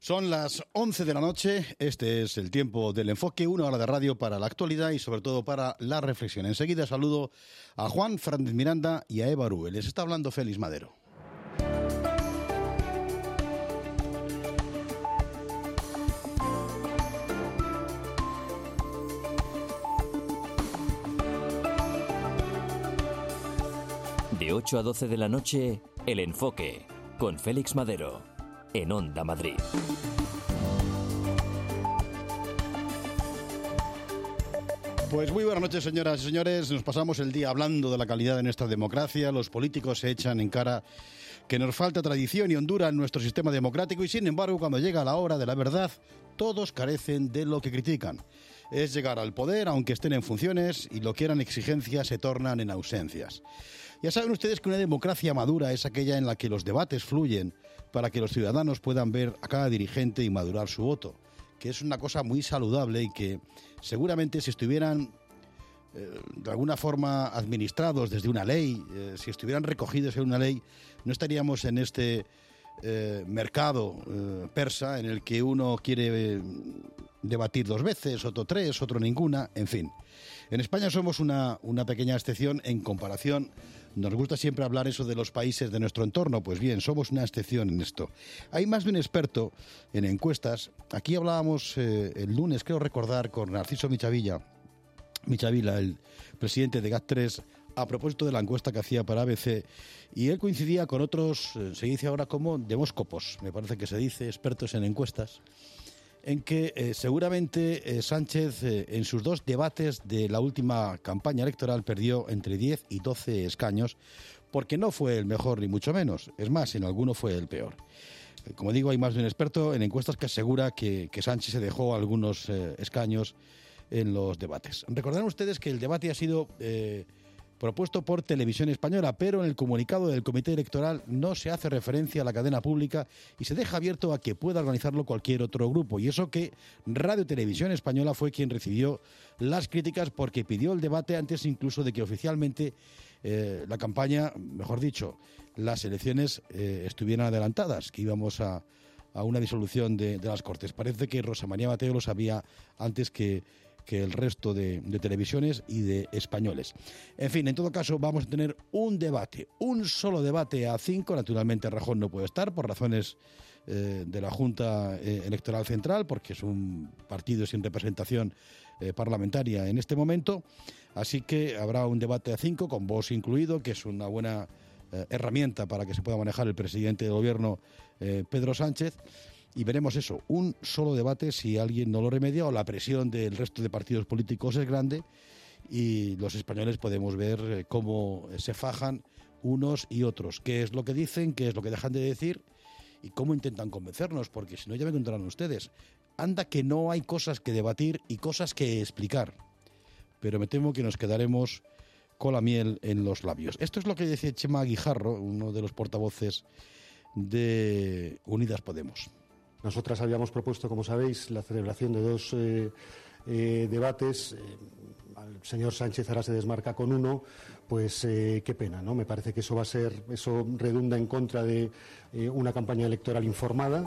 Son las 11 de la noche, este es el tiempo del enfoque, 1 hora de radio para la actualidad y sobre todo para la reflexión. Enseguida saludo a Juan Fernández Miranda y a Eva Arúe. Les está hablando Félix Madero. De 8 a 12 de la noche, El Enfoque, con Félix Madero, en Onda Madrid. Pues muy buenas noches, señoras y señores. Nos pasamos el día hablando de la calidad de nuestra democracia. Los políticos se echan en cara que nos falta tradición y hondura en nuestro sistema democrático y, sin embargo, cuando llega la hora de la verdad, todos carecen de lo que critican. Es llegar al poder, aunque estén en funciones, y lo que eran exigencias se tornan en ausencias. Ya saben ustedes que una democracia madura es aquella en la que los debates fluyen para que los ciudadanos puedan ver a cada dirigente y madurar su voto, que es una cosa muy saludable y que seguramente si estuvieran de alguna forma administrados desde una ley, si estuvieran recogidos en una ley, no estaríamos en este mercado persa en el que uno quiere debatir 2 veces, otro 3, otro ninguna, en fin. En España somos una pequeña excepción en comparación. Nos gusta siempre hablar eso de los países de nuestro entorno. Pues bien, somos una excepción en esto. Hay más de un experto en encuestas. Aquí hablábamos el lunes, creo recordar, con Narciso Michavila, el presidente de GAT3, a propósito de la encuesta que hacía para ABC, y él coincidía con otros, se dice ahora como demóscopos, me parece que se dice, expertos en encuestas, en que seguramente Sánchez en sus 2 debates de la última campaña electoral perdió entre 10 y 12 escaños, porque no fue el mejor ni mucho menos, es más, en alguno fue el peor. Como digo, hay más de un experto en encuestas que asegura que Sánchez se dejó algunos escaños en los debates. Recordarán ustedes que el debate ha sido propuesto por Televisión Española, pero en el comunicado del Comité Electoral no se hace referencia a la cadena pública y se deja abierto a que pueda organizarlo cualquier otro grupo. Y eso que Radio Televisión Española fue quien recibió las críticas porque pidió el debate antes incluso de que oficialmente la campaña, mejor dicho, las elecciones estuvieran adelantadas, que íbamos a una disolución de las Cortes. Parece que Rosa María Mateo lo sabía antes que el resto de televisiones y de españoles. En fin, en todo caso, vamos a tener un debate, un solo debate a 5. Naturalmente, Rajoy no puede estar por razones de la Junta Electoral Central, porque es un partido sin representación parlamentaria en este momento. Así que habrá un debate a 5, con voz incluido, que es una buena herramienta para que se pueda manejar el presidente del gobierno, Pedro Sánchez. Y veremos eso, un solo debate si alguien no lo remedia o la presión del resto de partidos políticos es grande y los españoles podemos ver cómo se fajan unos y otros, qué es lo que dicen, qué es lo que dejan de decir y cómo intentan convencernos, porque si no ya me contarán ustedes. Anda que no hay cosas que debatir y cosas que explicar, pero me temo que nos quedaremos con la miel en los labios. Esto es lo que decía Chema Guijarro, uno de los portavoces de Unidas Podemos. Nosotras habíamos propuesto, como sabéis, la celebración de 2 debates. Al señor Sánchez ahora se desmarca con uno, pues qué pena, ¿no? Me parece que eso redunda en contra de una campaña electoral informada.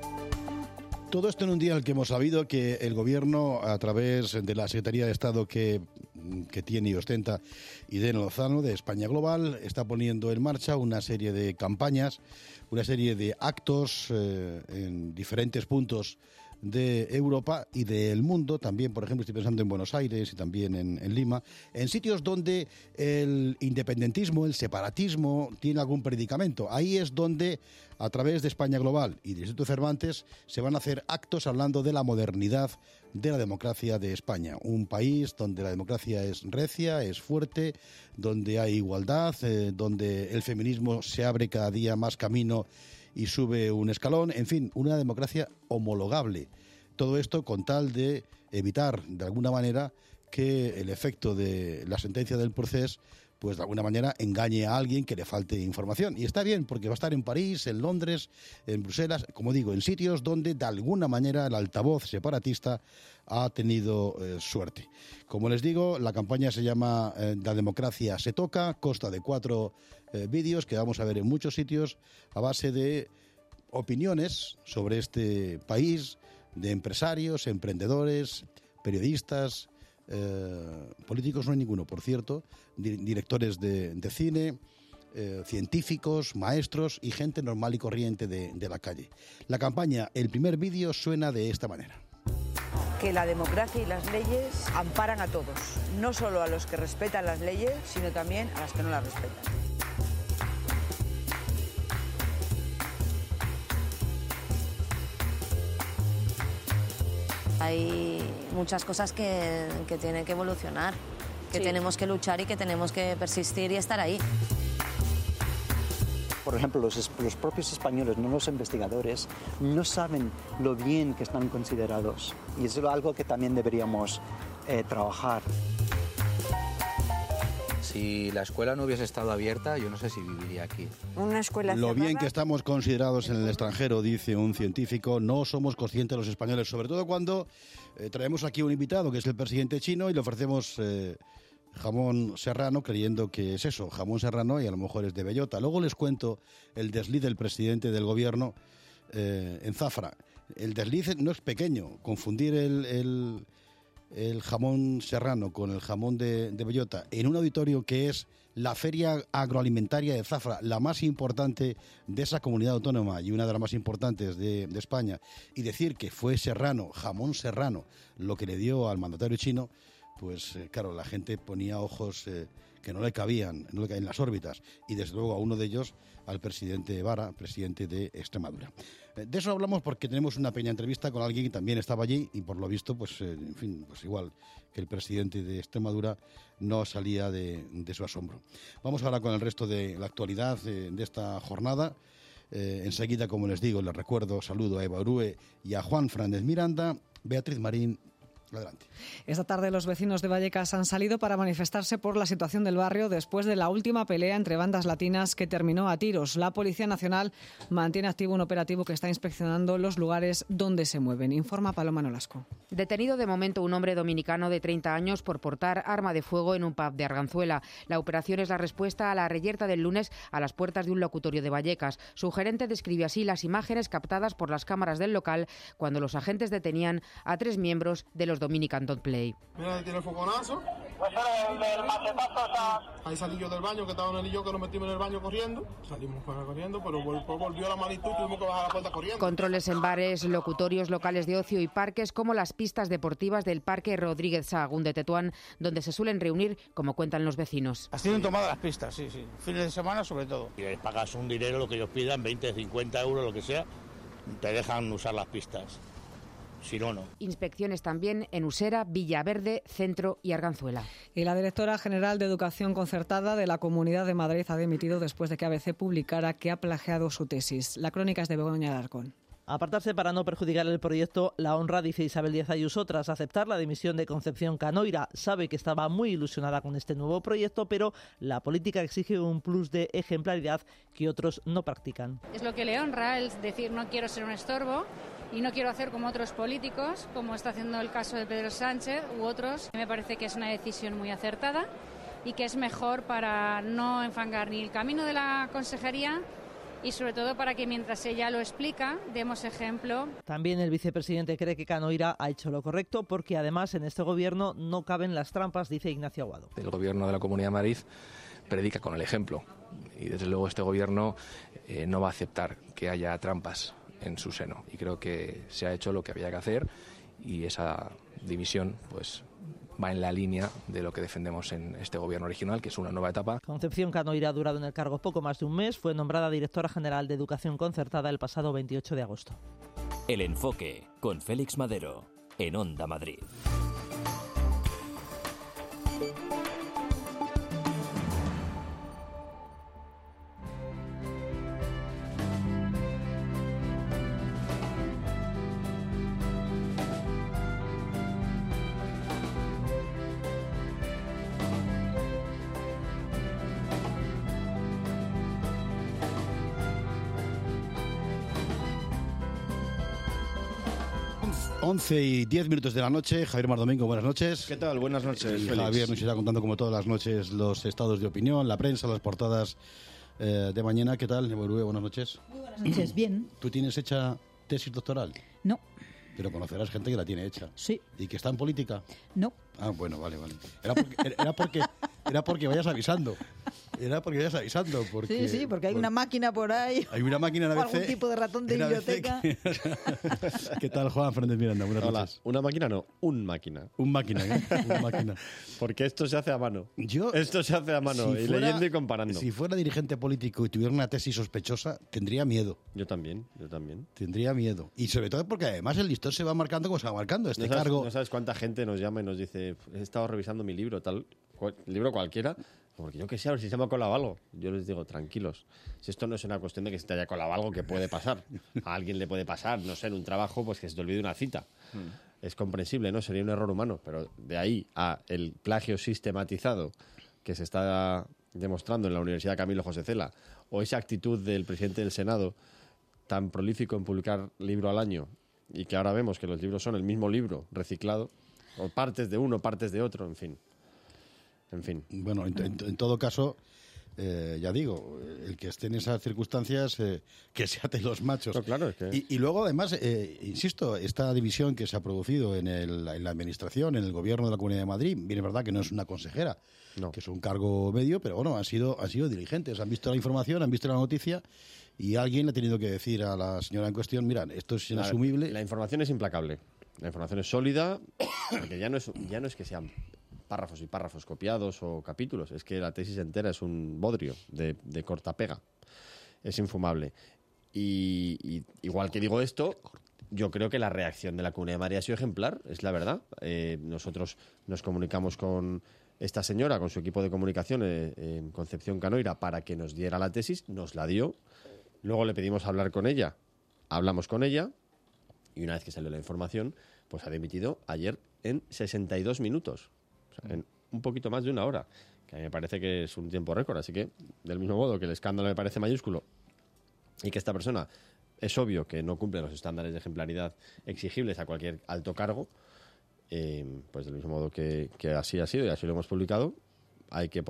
Todo esto en un día en el que hemos sabido que el Gobierno, a través de la Secretaría de Estado que tiene y ostenta Irene Lozano, de España Global, está poniendo en marcha una serie de campañas, una serie de actos en diferentes puntos de Europa y del mundo, también, por ejemplo, estoy pensando en Buenos Aires y también en Lima, en sitios donde el independentismo, el separatismo tiene algún predicamento. Ahí es donde, a través de España Global y del Instituto Cervantes, se van a hacer actos hablando de la modernidad de la democracia de España. Un país donde la democracia es recia, es fuerte, donde hay igualdad, donde el feminismo se abre cada día más camino y sube un escalón, en fin, una democracia homologable. Todo esto con tal de evitar, de alguna manera, que el efecto de la sentencia del procés, pues de alguna manera engañe a alguien que le falte información. Y está bien, porque va a estar en París, en Londres, en Bruselas, como digo, en sitios donde de alguna manera el altavoz separatista ha tenido suerte. Como les digo, la campaña se llama La democracia se toca, consta de 4 vídeos que vamos a ver en muchos sitios a base de opiniones sobre este país de empresarios, emprendedores, periodistas, políticos no hay ninguno, por cierto, directores de cine, científicos, maestros y gente normal y corriente de la calle. La campaña, el primer vídeo, suena de esta manera. Que la democracia y las leyes amparan a todos, no solo a los que respetan las leyes, sino también a las que no las respetan. Hay muchas cosas que tienen que evolucionar, que tenemos que luchar y que tenemos que persistir y estar ahí. Por ejemplo, los propios españoles, no los investigadores, no saben lo bien que están considerados. Y eso es algo que también deberíamos trabajar. Si la escuela no hubiese estado abierta, yo no sé si viviría aquí. Una escuela Lo cerrada. bien que estamos considerados en el extranjero, dice un científico, no somos conscientes los españoles, sobre todo cuando traemos aquí un invitado que es el presidente chino y le ofrecemos jamón serrano, creyendo que es eso, jamón serrano, y a lo mejor es de bellota. Luego les cuento el desliz del presidente del gobierno en Zafra. El desliz no es pequeño, confundir el jamón serrano con el jamón de bellota en un auditorio que es la feria agroalimentaria de Zafra, la más importante de esa comunidad autónoma y una de las más importantes de España, y decir que fue serrano, jamón serrano, lo que le dio al mandatario chino, pues claro, la gente ponía ojos que no le cabían en las órbitas, y desde luego a uno de ellos, al presidente Vara, presidente de Extremadura. De eso hablamos porque tenemos una pequeña entrevista con alguien que también estaba allí y por lo visto, pues en fin, pues igual que el presidente de Extremadura no salía de su asombro. Vamos ahora con el resto de la actualidad de esta jornada. Enseguida, como les digo, les recuerdo, saludo a Eva Orue y a Juan Fernández Miranda. Beatriz Marín, adelante. Esta tarde los vecinos de Vallecas han salido para manifestarse por la situación del barrio después de la última pelea entre bandas latinas que terminó a tiros. La Policía Nacional mantiene activo un operativo que está inspeccionando los lugares donde se mueven. Informa Paloma Nolasco. Detenido de momento un hombre dominicano de 30 años por portar arma de fuego en un pub de Arganzuela. La operación es la respuesta a la reyerta del lunes a las puertas de un locutorio de Vallecas. Su gerente describe así las imágenes captadas por las cámaras del local cuando los agentes detenían a 3 miembros de los Dominican Don't Play. Mira, tiene el fogonazo. Ahí salí yo del baño, que estaba en el yo, que nos metimos en el baño corriendo. Salimos corriendo, pero volvió la magnitud y tuvimos que bajar la puerta corriendo. Controles en bares, locutorios, locales de ocio y parques, como las pistas deportivas del Parque Rodríguez Sahagún de Tetuán, donde se suelen reunir, como cuentan los vecinos. Las tienen tomadas las pistas, sí. Fines de semana sobre todo. Y les pagas un dinero, lo que ellos pidan, 20, 50 euros, lo que sea, te dejan usar las pistas. Si no, no. Inspecciones también en Usera, Villaverde, Centro y Arganzuela. Y la directora general de Educación Concertada de la Comunidad de Madrid ha dimitido después de que ABC publicara que ha plagiado su tesis. La crónica es de Begoña Alarcón. Apartarse para no perjudicar el proyecto La Honra, dice Isabel Díaz Ayuso, tras aceptar la dimisión de Concepción Canoira. Sabe que estaba muy ilusionada con este nuevo proyecto, pero la política exige un plus de ejemplaridad que otros no practican. Es lo que le honra, el decir no quiero ser un estorbo y no quiero hacer como otros políticos, como está haciendo el caso de Pedro Sánchez u otros. Me parece que es una decisión muy acertada y que es mejor para no enfangar ni el camino de la consejería y sobre todo para que mientras ella lo explica, demos ejemplo. También el vicepresidente cree que Canoira ha hecho lo correcto porque además en este gobierno no caben las trampas, dice Ignacio Aguado. El gobierno de la Comunidad de Madrid predica con el ejemplo y desde luego este gobierno no va a aceptar que haya trampas en su seno y creo que se ha hecho lo que había que hacer y esa dimisión pues va en la línea de lo que defendemos en este gobierno regional, que es una nueva etapa. Concepción Canoira ha durado en el cargo poco más de un mes. Fue nombrada directora general de Educación Concertada el pasado 28 de agosto. El Enfoque, con Félix Madero, en Onda Madrid. Once y 10 minutos de la noche. Javier Mar Domingo, buenas noches. ¿Qué tal? Buenas noches, Y Félix. Javier nos irá contando como todas las noches los estados de opinión, la prensa, las portadas de mañana. ¿Qué tal, Neborue? Buenas noches. Muy buenas noches, bien. ¿Tú tienes hecha tesis doctoral? No. Pero conocerás gente que la tiene hecha. Sí. ¿Y que está en política? No. Ah, bueno, vale. Era porque vayas avisando. Porque, sí, porque hay una máquina por ahí. Hay una máquina en ABC. O algún tipo de ratón de biblioteca. ¿Qué tal, Juan Fernández Miranda? Buenas Hola. noches. Una máquina no, un máquina. Un máquina, ¿eh? Una máquina. Porque esto se hace a mano. Esto se hace a mano, y leyendo y comparando. Si fuera dirigente político y tuviera una tesis sospechosa, tendría miedo. Yo también. Tendría miedo. Y sobre todo porque además el listón se va marcando como se va marcando. No sabes cuánta gente nos llama y nos dice, he estado revisando mi libro, libro cualquiera, porque yo qué sé, a ver si se me ha colado algo. Yo les digo, tranquilos, si esto no es una cuestión de que se te haya colado algo, que puede pasar. A alguien le puede pasar, no sé, en un trabajo, pues que se te olvide una cita. Es comprensible, ¿no? Sería un error humano, pero de ahí a el plagio sistematizado que se está demostrando en la Universidad Camilo José Cela, o esa actitud del presidente del Senado tan prolífico en publicar libro al año, y que ahora vemos que los libros son el mismo libro reciclado, o partes de uno, partes de otro, en fin. Bueno, en todo caso, ya digo, el que esté en esas circunstancias, que se ate los machos. No, claro, es que... y luego, además, insisto, esta división que se ha producido en la administración, en el gobierno de la Comunidad de Madrid, bien es verdad que no es una consejera, que es un cargo medio, pero bueno, han sido diligentes, han visto la información, han visto la noticia, y alguien le ha tenido que decir a la señora en cuestión, mira, esto es inasumible. La información es implacable, la información es sólida, porque ya no es que sean párrafos y párrafos copiados o capítulos, es que la tesis entera es un bodrio de corta pega, es infumable. Y igual que digo esto, yo creo que la reacción de la Comunidad de Madrid ha sido ejemplar, es la verdad. Nosotros nos comunicamos con esta señora, con su equipo de comunicación, Concepción Canoira, para que nos diera la tesis, nos la dio. Luego le pedimos hablar con ella, hablamos con ella, y una vez que salió la información, pues ha dimitido ayer en 62 minutos, o sea, en un poquito más de una hora, que a mí me parece que es un tiempo récord. Así que, del mismo modo que el escándalo me parece mayúsculo y que esta persona es obvio que no cumple los estándares de ejemplaridad exigibles a cualquier alto cargo, pues del mismo modo que así ha sido y así lo hemos publicado, hay que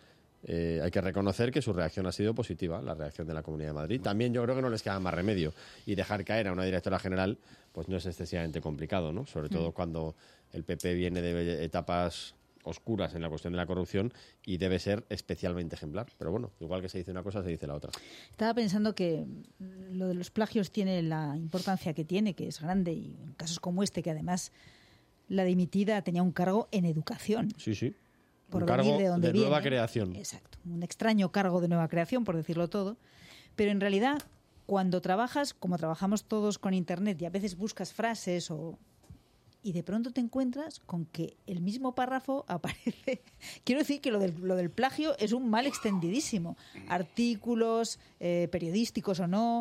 reconocer que su reacción ha sido positiva, la reacción de la Comunidad de Madrid. También yo creo que no les queda más remedio, y dejar caer a una directora general pues no es excesivamente complicado, ¿no? Sobre todo cuando el PP viene de etapas oscuras en la cuestión de la corrupción y debe ser especialmente ejemplar. Pero bueno, igual que se dice una cosa, se dice la otra. Estaba pensando que lo de los plagios tiene la importancia que tiene, que es grande, y en casos como este, que además la dimitida tenía un cargo en educación. Sí. Por un cargo de donde nueva viene. creación. Exacto, un extraño cargo de nueva creación, por decirlo todo. Pero en realidad, cuando trabajas, como trabajamos todos con Internet, y a veces buscas frases y de pronto te encuentras con que el mismo párrafo aparece. Quiero decir que lo del plagio es un mal extendidísimo. Artículos, periodísticos o no,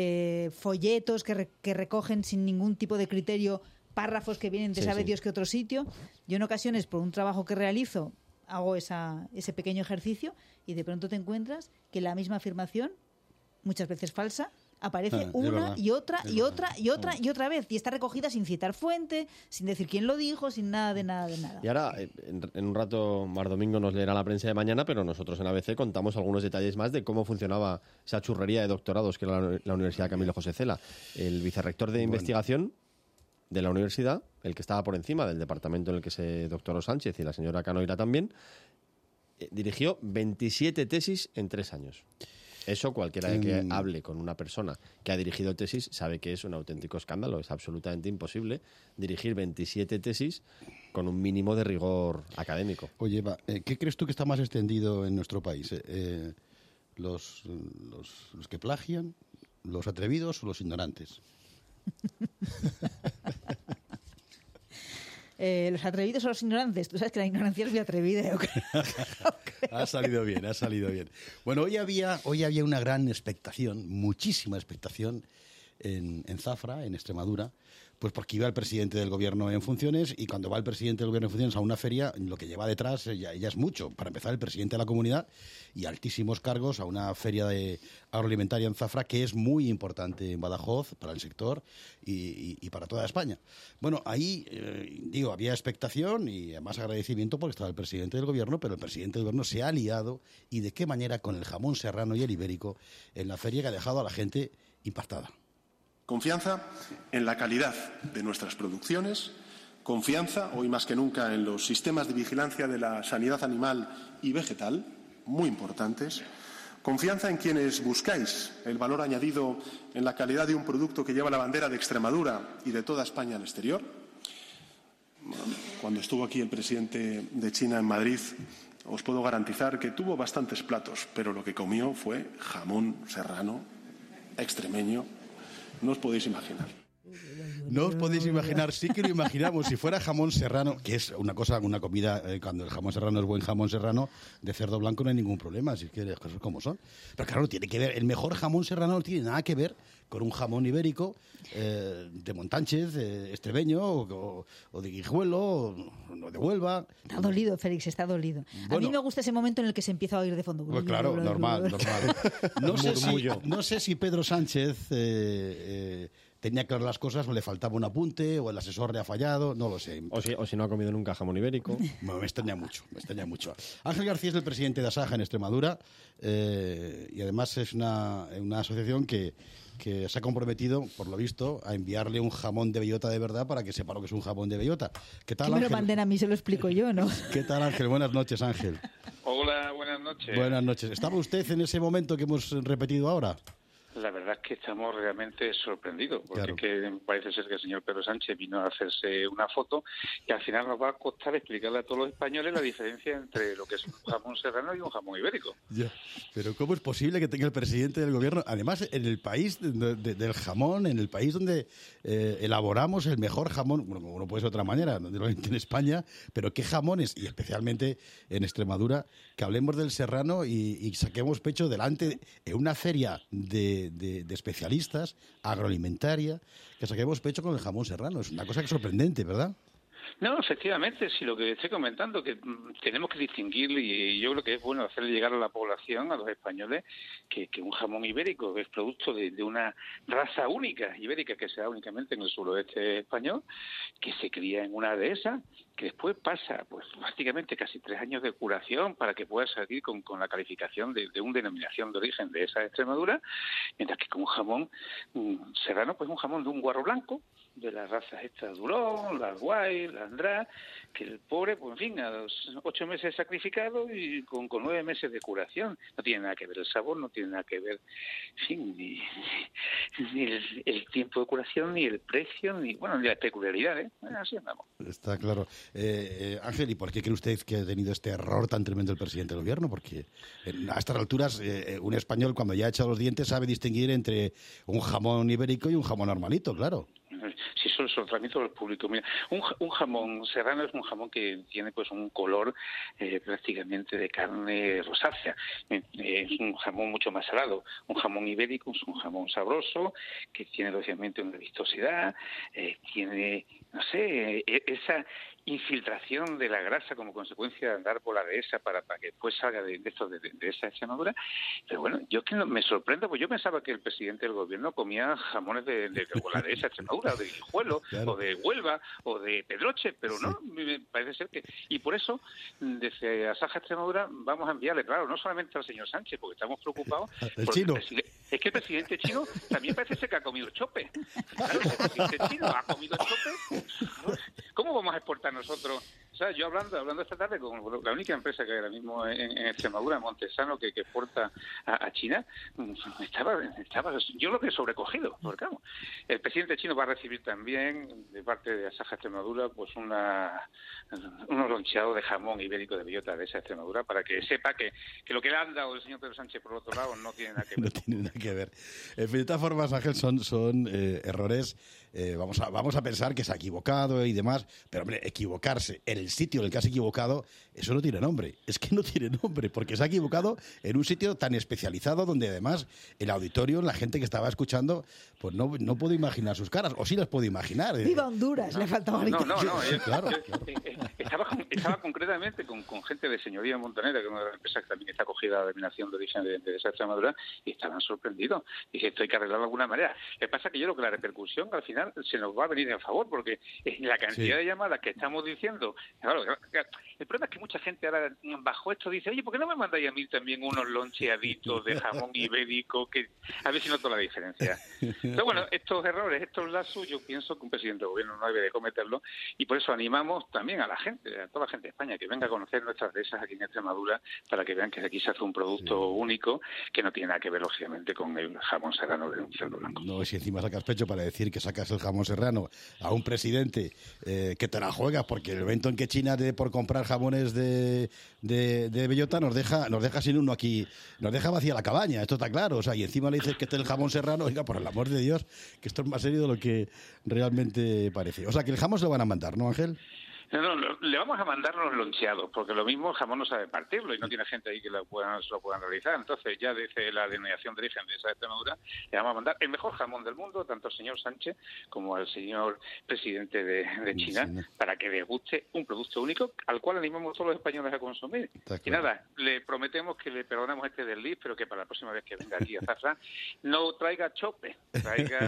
folletos que recogen sin ningún tipo de criterio párrafos que vienen de sabe Dios que otro sitio. Yo en ocasiones, por un trabajo que realizo, hago ese pequeño ejercicio y de pronto te encuentras que la misma afirmación, muchas veces falsa, aparece una y otra y otra y otra y otra vez, y está recogida sin citar fuente, sin decir quién lo dijo, sin nada de nada. Y ahora, en un rato, Mar Domingo nos leerá la prensa de mañana, pero nosotros en ABC contamos algunos detalles más de cómo funcionaba esa churrería de doctorados que era la Universidad Camilo José Cela. El vicerrector de investigación de la universidad, el que estaba por encima del departamento en el que se doctoró Sánchez, y la señora Canoira también, dirigió 27 tesis en 3 años. Eso cualquiera que hable con una persona que ha dirigido tesis sabe que es un auténtico escándalo. Es absolutamente imposible dirigir 27 tesis con un mínimo de rigor académico. Oye, Eva, ¿qué crees tú que está más extendido en nuestro país? ¿Los que plagian, los atrevidos o los ignorantes? Los atrevidos o los ignorantes. Tú sabes que la ignorancia es muy atrevida, yo creo. Ha salido bien. Bueno, hoy había una gran expectación, muchísima expectación, en Zafra, en Extremadura, pues porque iba el presidente del gobierno en funciones, y cuando va el presidente del gobierno en funciones a una feria, lo que lleva detrás ya es mucho. Para empezar, el presidente de la comunidad y altísimos cargos a una feria agroalimentaria en Zafra, que es muy importante en Badajoz para el sector y para toda España. Bueno, ahí, había expectación y además agradecimiento porque estaba el presidente del gobierno, pero el presidente del gobierno se ha aliado, y de qué manera, con el jamón serrano y el ibérico en la feria, que ha dejado a la gente impactada. Confianza en la calidad de nuestras producciones, confianza, hoy más que nunca, en los sistemas de vigilancia de la sanidad animal y vegetal, muy importantes, confianza en quienes buscáis el valor añadido en la calidad de un producto que lleva la bandera de Extremadura y de toda España al exterior. Cuando estuvo aquí el presidente de China en Madrid, os puedo garantizar que tuvo bastantes platos, pero lo que comió fue jamón serrano, extremeño. No os podéis imaginar. No os podéis imaginar, sí que lo imaginamos. Si fuera jamón serrano, que es una comida, cuando el jamón serrano es buen jamón serrano, de cerdo blanco no hay ningún problema, si es que las cosas como son. Pero claro, tiene que ver, el mejor jamón serrano no tiene nada que ver con un jamón ibérico de Montánchez, extremeño, o de Guijuelo, o de Huelva. Está dolido, Félix, está dolido. Bueno, a mí me gusta ese momento en el que se empieza a oír de fondo. Pues claro, normal. No sé si Pedro Sánchez tenía claras las cosas, o le faltaba un apunte, o el asesor le ha fallado, no lo sé. O si no ha comido nunca jamón ibérico. Bueno, me extraña mucho. Ángel García es el presidente de Asaja en Extremadura, y además es una asociación que se ha comprometido, por lo visto, a enviarle un jamón de bellota de verdad para que sepa lo que es un jamón de bellota. ¿Qué tal, Ángel? Que me lo manden a mí, se lo explico yo, ¿no? ¿Qué tal, Ángel? Buenas noches, Ángel. Hola, buenas noches. Buenas noches. ¿Estaba usted en ese momento que hemos repetido ahora? La verdad es que estamos realmente sorprendidos, porque que parece ser que el señor Pedro Sánchez vino a hacerse una foto y al final nos va a costar explicarle a todos los españoles la diferencia entre lo que es un jamón serrano y un jamón ibérico. Ya. Pero ¿cómo es posible que tenga el presidente del gobierno, además en el país del jamón, en el país donde elaboramos el mejor jamón, bueno, como no puede ser de otra manera, en España, pero qué jamones, y especialmente en Extremadura, que hablemos del serrano y saquemos pecho delante en una feria de especialistas agroalimentaria, que saquemos pecho con el jamón serrano? Es una cosa sorprendente, ¿verdad? No, efectivamente, sí, lo que estoy comentando, que tenemos que distinguir, y yo creo que es bueno hacerle llegar a la población, a los españoles, que un jamón ibérico es producto de una raza única, ibérica, que se da únicamente en el suroeste español, que se cría en una dehesa, que después pasa pues prácticamente casi 3 años de curación para que pueda salir con la calificación de una denominación de origen de esa Extremadura, mientras que con un jamón serrano, pues un jamón de un guarro blanco, de las razas estas Durón, las Guay, las Andrá, que el pobre, pues en fin, a los 8 meses sacrificado y con 9 meses de curación. No tiene nada que ver el sabor, no tiene nada que ver, en fin, ni el tiempo de curación, ni el precio, ni las peculiaridades. Así andamos. Está claro. Ángel, ¿y por qué cree usted que ha tenido este error tan tremendo el presidente del gobierno? Porque a estas alturas un español, cuando ya ha echado los dientes, sabe distinguir entre un jamón ibérico y un jamón normalito, claro. Si eso lo transmito al público. Mira, un jamón serrano es un jamón que tiene pues un color prácticamente de carne rosácea. Es un jamón mucho más salado. Un jamón ibérico es un jamón sabroso, que tiene lógicamente una vistosidad, tiene, no sé, esa infiltración de la grasa como consecuencia de andar por la dehesa para que después salga de esa Extremadura. Pero bueno, yo que me sorprendo, pues yo pensaba que el presidente del gobierno comía jamones de la dehesa Extremadura, o de Guijuelo, claro, o de Huelva, o de Pedroche, pero sí, no, me parece ser que... Y por eso, desde Asaja Extremadura, vamos a enviarle, claro, no solamente al señor Sánchez, porque estamos preocupados... El chino. Es que el presidente chino también parece ser que ha comido chope. Claro, el presidente chino ha comido chope. ¿Cómo vamos a exportar nosotros? O sea, yo hablando esta tarde con la única empresa que hay ahora mismo en Extremadura, Montesano, que exporta a China, estaba yo lo que he sobrecogido, porque vamos, el presidente chino va a recibir también de parte de Asaja Extremadura pues unos loncheados de jamón ibérico de bellota de esa Extremadura, para que sepa que lo que le han dado el señor Pedro Sánchez por otro lado no tiene nada que ver. No tiene nada que ver. De todas formas, Ángel, son errores vamos a pensar que se ha equivocado y demás, pero hombre, equivocarse en el sitio en el que has equivocado, eso no tiene nombre. Es que no tiene nombre, porque se ha equivocado en un sitio tan especializado donde además el auditorio, la gente que estaba escuchando, pues no puedo imaginar sus caras, o sí las puedo imaginar. ¡Viva Honduras! Le faltaba No, claro. Estaba concretamente con gente de Señoría Montonera, que es una de las empresas que también está acogida a la denominación de origen de esa Extremadura, y estaban sorprendidos. Dije, esto hay que arreglarlo de alguna manera. Lo que pasa es que yo creo que la repercusión al final se nos va a venir a favor, porque la cantidad de llamadas que estamos diciendo... Claro, el problema es que mucha gente ahora bajo esto dice, oye, ¿por qué no me mandáis a mí también unos loncheaditos de jamón ibérico? Que a ver si noto la diferencia. Pero bueno, estos errores, estos lazos, yo pienso que un presidente de gobierno no debe de cometerlo, y por eso animamos también a la gente, a toda la gente de España, que venga a conocer nuestras dehesas aquí en Extremadura, para que vean que aquí se hace un producto único que no tiene nada que ver, lógicamente, con el jamón serrano de un cerdo blanco. No, si encima sacas pecho para decir que sacas el jamón serrano a un presidente que te la juegas, porque el momento en que China por comprar jamones de bellota nos deja sin uno aquí, nos deja vacía la cabaña, esto está claro, o sea, y encima le dices que este es el jamón serrano, oiga, por el amor de Dios, que esto es más serio de lo que realmente parece. O sea, que el jamón se lo van a mandar, ¿no, Ángel? No, le vamos a mandar los loncheados, porque lo mismo el jamón no sabe partirlo y no tiene gente ahí que lo puedan realizar. Entonces, ya desde la denominación de origen de esa Extremadura, le vamos a mandar el mejor jamón del mundo, tanto al señor Sánchez como al señor presidente de China, para que les guste un producto único al cual animamos a todos los españoles a consumir. Y nada, le prometemos que le perdonamos este desliz, pero que para la próxima vez que venga aquí a Zafra no traiga chope, traiga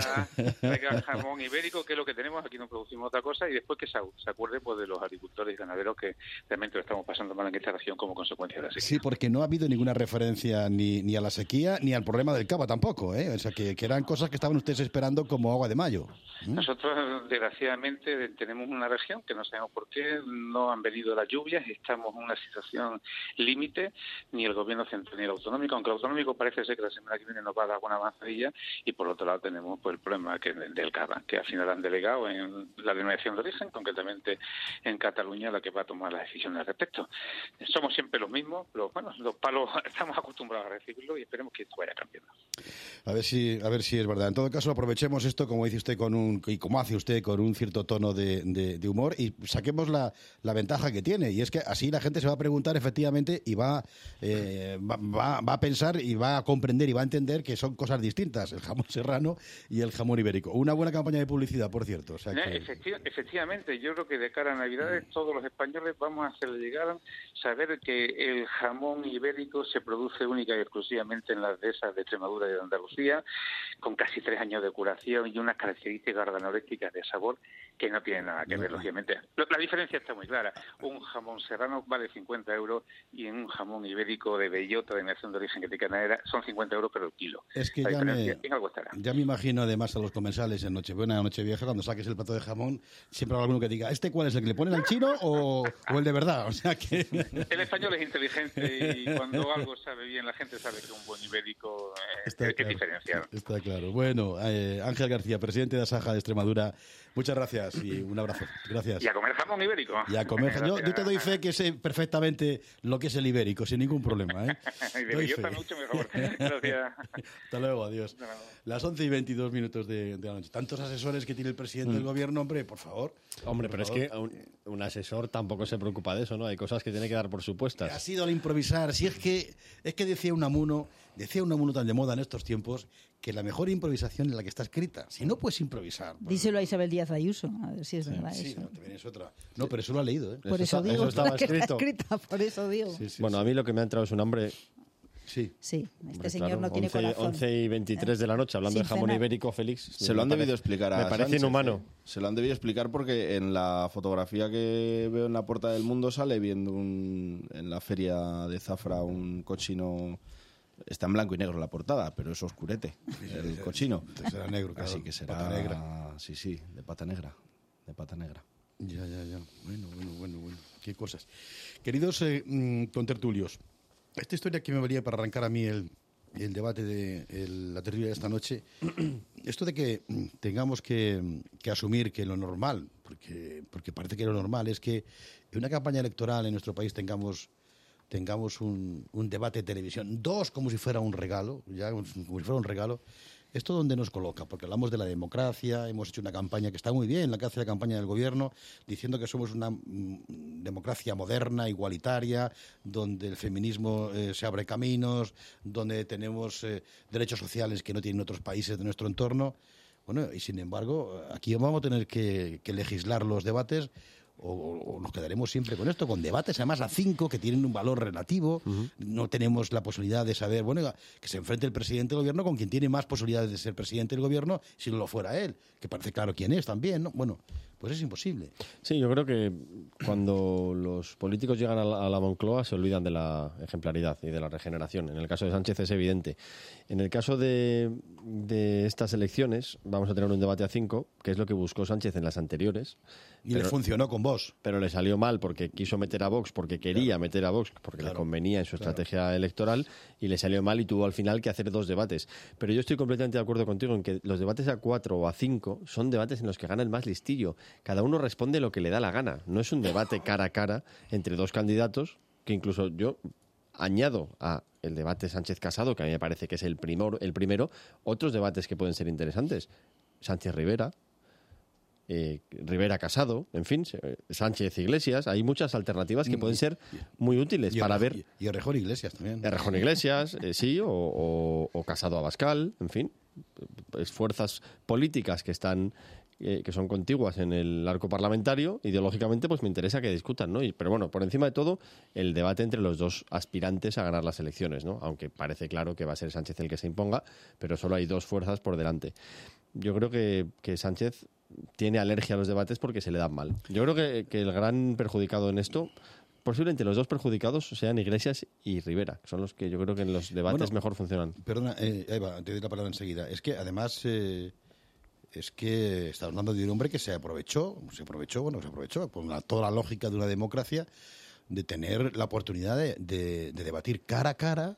jamón ibérico, que es lo que tenemos, aquí no producimos otra cosa, y después que se acuerde pues de los agricultores y ganaderos que realmente lo estamos pasando mal en esta región como consecuencia de la sequía. Sí, porque no ha habido ninguna referencia ni a la sequía ni al problema del cava tampoco, ¿eh? O sea, que eran cosas que estaban ustedes esperando como agua de mayo. Nosotros, desgraciadamente, tenemos una región que no sabemos por qué no han venido las lluvias, estamos en una situación límite, ni el gobierno central ni el autonómico, aunque el autonómico parece ser que la semana que viene nos va a dar alguna avanzadilla, y por otro lado tenemos pues el problema del cava, que al final han delegado en la denominación de origen, concretamente en Cataluña, la que va a tomar las decisiones al respecto. Somos siempre los mismos, pero bueno, los palos estamos acostumbrados a recibirlo y esperemos que esto vaya cambiando. A ver si es verdad. En todo caso, aprovechemos esto, como dice usted, y como hace usted, con un cierto tono de humor, y saquemos la ventaja que tiene, y es que así la gente se va a preguntar efectivamente y va a pensar y va a comprender y va a entender que son cosas distintas, el jamón serrano y el jamón ibérico. Una buena campaña de publicidad, por cierto. O sea que... Efectivamente, yo creo que de cara a Navidades todos los españoles vamos a hacerle llegar saber que el jamón ibérico se produce única y exclusivamente en las dehesas de Extremadura y de Andalucía, con casi 3 años de curación y unas características organolépticas de sabor que no tienen nada que ver, lógicamente. La diferencia está muy clara. Un jamón serrano vale 50 euros y en un jamón ibérico de bellota, de nación de origen que te canadera, son 50 euros pero el kilo. Es que ya me imagino además a los comensales en Nochebuena o Nochevieja, cuando saques el plato de jamón, siempre habrá alguno que diga, ¿este cuál es, el que le ponen al chino o el de verdad? O sea que... El español es inteligente y cuando algo sabe bien, la gente sabe que un buen ibérico es diferenciado. Está claro. Bueno, Ángel García, presidente de Asaja de Extremadura, muchas gracias y un abrazo. Gracias. Y a comer jamón ibérico. Y a comer jamón. Yo te doy fe que sé perfectamente lo que es el ibérico, sin ningún problema. Y de bellota mucho mejor. Gracias. Hasta luego, adiós. Las 11:22 de la noche. Tantos asesores que tiene el presidente del gobierno, hombre, por favor. Hombre, pero es que un asesor tampoco se preocupa de eso, ¿no? Hay cosas que tiene que dar por supuestas. Ha sido al improvisar. Si es que decía Unamuno tan de moda en estos tiempos, que la mejor improvisación es la que está escrita. Si no, puedes improvisar. Díselo a Isabel Díaz Ayuso, a ver si es verdad eso. Sí, también es otra. No, pero eso lo ha leído, ¿eh? Por eso digo, eso estaba escrito. Está escrita, por eso digo. Bueno, a mí lo que me ha entrado es un hambre... Sí, este señor no tiene corazón. 11:23 de la noche, hablando de jamón ibérico, Félix. Se lo han debido explicar a Me parece Sánchez, inhumano. Se lo han debido explicar porque en la fotografía que veo en la Puerta del Mundo sale viendo en la feria de Zafra un cochino. Está en blanco y negro la portada, pero es oscurete, el cochino. Será negro, claro. Así que será... Pata negra. Sí, de pata negra. De pata negra. Ya. Bueno. Qué cosas. Queridos contertulios, esta historia que me valía para arrancar a mí el debate de la tertulia de esta noche, esto de que tengamos que asumir que lo normal, porque parece que lo normal es que en una campaña electoral en nuestro país tengamos un debate de televisión, 2 como si fuera un regalo, ¿Esto dónde nos coloca? Porque hablamos de la democracia, hemos hecho una campaña que está muy bien, la que hace la campaña del gobierno, diciendo que somos una democracia moderna, igualitaria, donde el feminismo se abre caminos, donde tenemos derechos sociales que no tienen otros países de nuestro entorno. Bueno, y sin embargo, aquí vamos a tener que legislar los debates o nos quedaremos siempre con esto, con debates además a 5 que tienen un valor relativo. No tenemos la posibilidad de saber, bueno, que se enfrente el presidente del gobierno con quien tiene más posibilidades de ser presidente del gobierno si no lo fuera él, que parece claro quién es también, ¿no? Bueno, pues es imposible. Sí, yo creo que cuando los políticos llegan a la Moncloa se olvidan de la ejemplaridad y de la regeneración. En el caso de Sánchez es evidente. En el caso de estas elecciones vamos a tener un debate a 5, que es lo que buscó Sánchez en las anteriores. Y le funcionó con Vox. Pero le salió mal porque quiso meter a Vox, porque quería meter a Vox, porque le convenía en su estrategia electoral, y le salió mal y tuvo al final que hacer 2 debates. Pero yo estoy completamente de acuerdo contigo en que los debates a 4 o a 5 son debates en los que gana el más listillo. Cada uno responde lo que le da la gana. No es un debate cara a cara entre 2 candidatos, que incluso yo añado a el debate Sánchez-Casado, que a mí me parece que es el primero, otros debates que pueden ser interesantes. Sánchez-Rivera, Rivera-Casado, en fin, Sánchez-Iglesias. Hay muchas alternativas que pueden ser muy útiles para ver. Y Errejón-Iglesias también. Errejón-Iglesias, sí, o Casado-Abascal, en fin. Pues fuerzas políticas que están que son contiguas en el arco parlamentario. Ideológicamente pues me interesa que discutan, ¿no? Pero bueno, por encima de todo, el debate entre los 2 aspirantes a ganar las elecciones, ¿no? Aunque parece claro que va a ser Sánchez el que se imponga, pero solo hay 2 fuerzas por delante. Yo creo que Sánchez tiene alergia a los debates porque se le dan mal. Yo creo que el gran perjudicado en esto, posiblemente los 2 perjudicados sean Iglesias y Rivera, que son los que yo creo que en los debates mejor funcionan. Perdona, Eva, te doy la palabra enseguida. Es que además es que está hablando de un hombre que se aprovechó con toda la lógica de una democracia, de tener la oportunidad de debatir cara a cara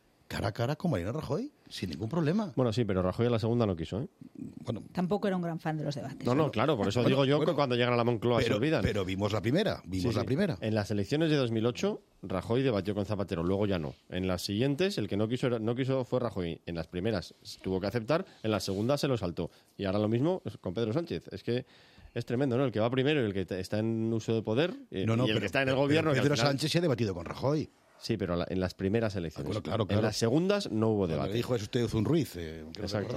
con Mariano Rajoy, sin ningún problema. Bueno, sí, pero Rajoy en la segunda no quiso, ¿eh? Bueno, tampoco era un gran fan de los debates. No, claro, por eso digo yo que cuando llegan a la Moncloa se olvidan. Pero vimos la primera, primera. En las elecciones de 2008, Rajoy debatió con Zapatero, luego ya no. En las siguientes, el que no quiso fue Rajoy. En las primeras tuvo que aceptar, en la segunda se lo saltó. Y ahora lo mismo con Pedro Sánchez. Es que es tremendo, ¿no? El que va primero y el que está en uso de poder y el que está en el gobierno. Pero Pedro Sánchez se ha debatido con Rajoy. Sí, pero en las primeras elecciones. Bueno, claro. En las segundas no hubo debate. Le dijo eso usted un Ruiz, Exacto.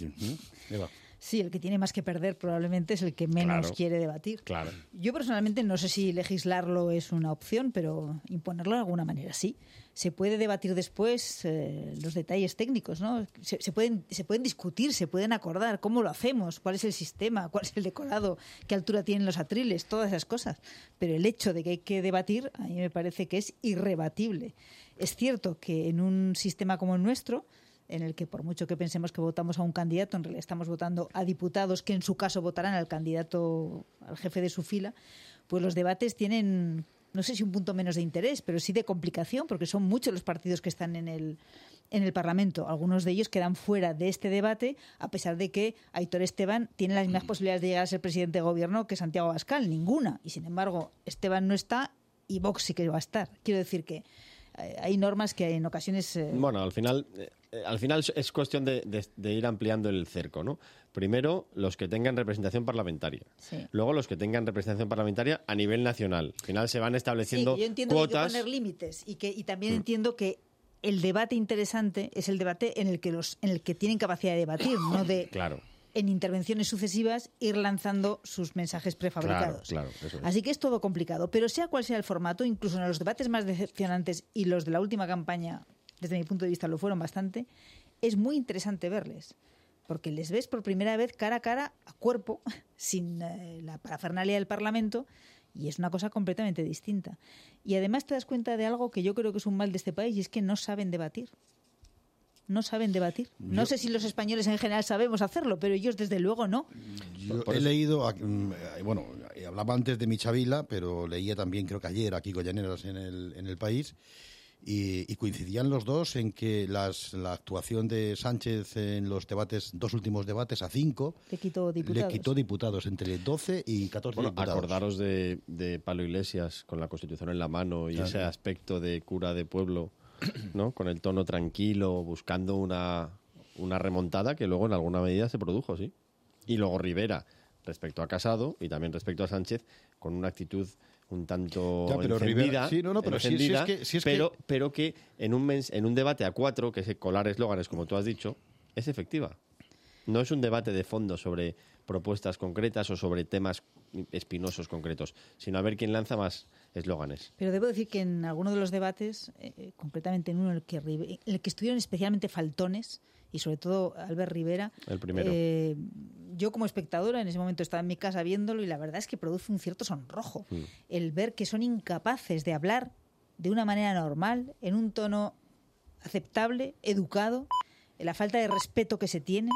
Eva. Sí, el que tiene más que perder probablemente es el que menos quiere debatir. Claro. Yo personalmente no sé si legislarlo es una opción, pero imponerlo de alguna manera sí. Se puede debatir después los detalles técnicos, ¿no? Se pueden discutir, se pueden acordar cómo lo hacemos, cuál es el sistema, cuál es el decorado, qué altura tienen los atriles, todas esas cosas. Pero el hecho de que hay que debatir a mí me parece que es irrebatible. Es cierto que en un sistema como el nuestro, en el que por mucho que pensemos que votamos a un candidato, en realidad estamos votando a diputados que en su caso votarán al candidato, al jefe de su fila, pues los debates tienen, no sé si un punto menos de interés, pero sí de complicación, porque son muchos los partidos que están en el Parlamento. Algunos de ellos quedan fuera de este debate, a pesar de que Aitor Esteban tiene las mismas posibilidades de llegar a ser presidente de gobierno que Santiago Abascal, ninguna. Y sin embargo, Esteban no está y Vox sí que va a estar. Quiero decir que hay normas que en ocasiones... Bueno, al final es cuestión de ir ampliando el cerco, ¿no? Primero, los que tengan representación parlamentaria. Sí. Luego, los que tengan representación parlamentaria a nivel nacional. Al final se van estableciendo yo entiendo cuotas. Que hay que poner límites y también entiendo que el debate interesante es el debate en el que tienen capacidad de debatir, no de... Claro. En intervenciones sucesivas ir lanzando sus mensajes prefabricados. Claro, eso es. Así que es todo complicado. Pero sea cual sea el formato, incluso en los debates más decepcionantes y los de la última campaña, desde mi punto de vista lo fueron bastante, es muy interesante verles. Porque les ves por primera vez cara a cara, a cuerpo, sin la parafernalia del Parlamento, y es una cosa completamente distinta. Y además te das cuenta de algo que yo creo que es un mal de este país, y es que no saben debatir. No saben debatir. No sé si los españoles en general sabemos hacerlo, pero ellos desde luego no. Yo he leído, bueno, hablaba antes de Michavila, pero leía también, creo que ayer, aquí Goyaneras en el País, y coincidían los dos en que la actuación de Sánchez en los debates, 2 últimos debates a 5, le quitó diputados entre 12 y 14 diputados. Acordaros de Pablo Iglesias con la Constitución en la mano y ese aspecto de cura de pueblo, ¿no? Con el tono tranquilo, buscando una una remontada que luego en alguna medida se produjo, sí. Y luego Rivera, respecto a Casado y también respecto a Sánchez, con una actitud un tanto encendida, pero que en un debate a 4, que es colar eslóganes, como tú has dicho, es efectiva. No es un debate de fondo sobre propuestas concretas o sobre temas espinosos concretos, sino a ver quién lanza más eslóganes. Pero debo decir que en alguno de los debates, concretamente en uno en el que estuvieron especialmente faltones, y sobre todo Albert Rivera, el primero. Yo como espectadora en ese momento estaba en mi casa viéndolo y la verdad es que produce un cierto sonrojo el ver que son incapaces de hablar de una manera normal, en un tono aceptable, educado, la falta de respeto que se tienen.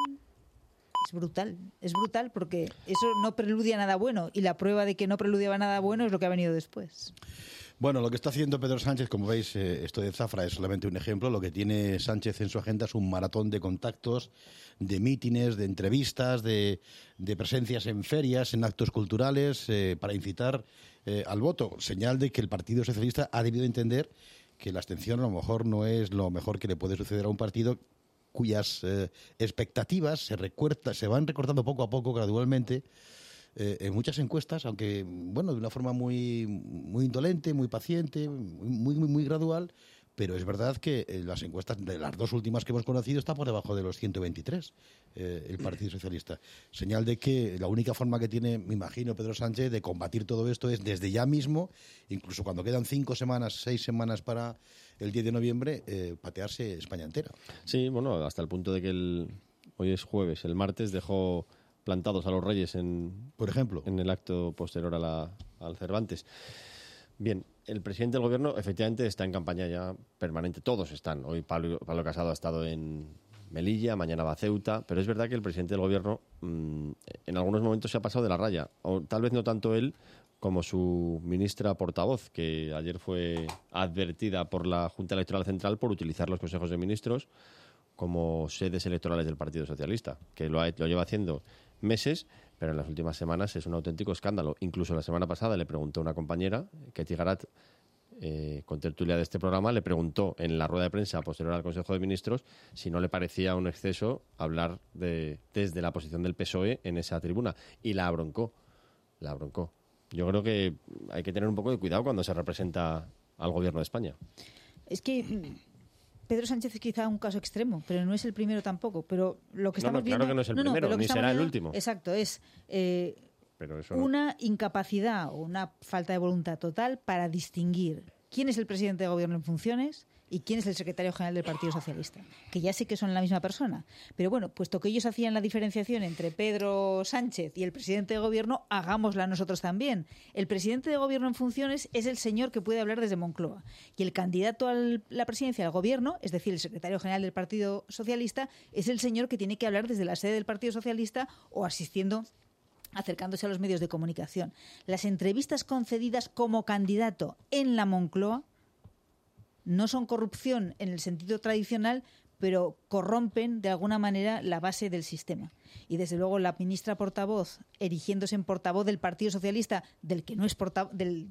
Es brutal porque eso no preludia nada bueno y la prueba de que no preludiaba nada bueno es lo que ha venido después. Bueno, lo que está haciendo Pedro Sánchez, como veis, esto de Zafra es solamente un ejemplo. Lo que tiene Sánchez en su agenda es un maratón de contactos, de mítines, de entrevistas, de presencias en ferias, en actos culturales, para incitar al voto. Señal de que el Partido Socialista ha debido entender que la abstención a lo mejor no es lo mejor que le puede suceder a un partido cuyas expectativas se van recortando poco a poco, gradualmente, en muchas encuestas, aunque bueno, de una forma muy indolente, muy paciente, muy gradual, pero es verdad que las encuestas de las dos últimas que hemos conocido está por debajo de los 123 el Partido Socialista. Señal de que la única forma que tiene, me imagino, Pedro Sánchez de combatir todo esto es desde ya mismo, incluso cuando quedan 5 semanas, 6 semanas para el 10 de noviembre, patearse España entera. Sí, bueno, hasta el punto de que hoy es jueves, el martes dejó plantados a los Reyes por ejemplo, en el acto posterior al Cervantes. Bien, el presidente del Gobierno efectivamente está en campaña ya permanente. Todos están. Hoy Pablo Casado ha estado en Melilla, mañana va a Ceuta, pero es verdad que el presidente del Gobierno en algunos momentos se ha pasado de la raya. O tal vez no tanto él como su ministra portavoz, que ayer fue advertida por la Junta Electoral Central por utilizar los consejos de ministros como sedes electorales del Partido Socialista, que lo lleva haciendo meses, pero en las últimas semanas es un auténtico escándalo. Incluso la semana pasada le preguntó una compañera, Ketty Garat, contertulia de este programa, le preguntó en la rueda de prensa posterior al Consejo de Ministros si no le parecía un exceso hablar desde la posición del PSOE en esa tribuna, y la abroncó. Yo creo que hay que tener un poco de cuidado cuando se representa al Gobierno de España. Es que Pedro Sánchez es quizá un caso extremo, pero no es el primero tampoco. Pero lo que estamos viendo... Claro que no es el primero, ni será el último. Exacto, es pero eso una incapacidad o una falta de voluntad total para distinguir quién es el presidente de Gobierno en funciones y quién es el secretario general del Partido Socialista, que ya sé que son la misma persona. Pero bueno, puesto que ellos hacían la diferenciación entre Pedro Sánchez y el presidente de Gobierno, hagámosla nosotros también. El presidente de Gobierno en funciones es el señor que puede hablar desde Moncloa. Y el candidato a la presidencia del Gobierno, es decir, el secretario general del Partido Socialista, es el señor que tiene que hablar desde la sede del Partido Socialista o acercándose a los medios de comunicación. Las entrevistas concedidas como candidato en la Moncloa no son corrupción en el sentido tradicional, pero corrompen de alguna manera la base del sistema. Y desde luego la ministra portavoz, erigiéndose en portavoz del Partido Socialista, del que no es portavoz,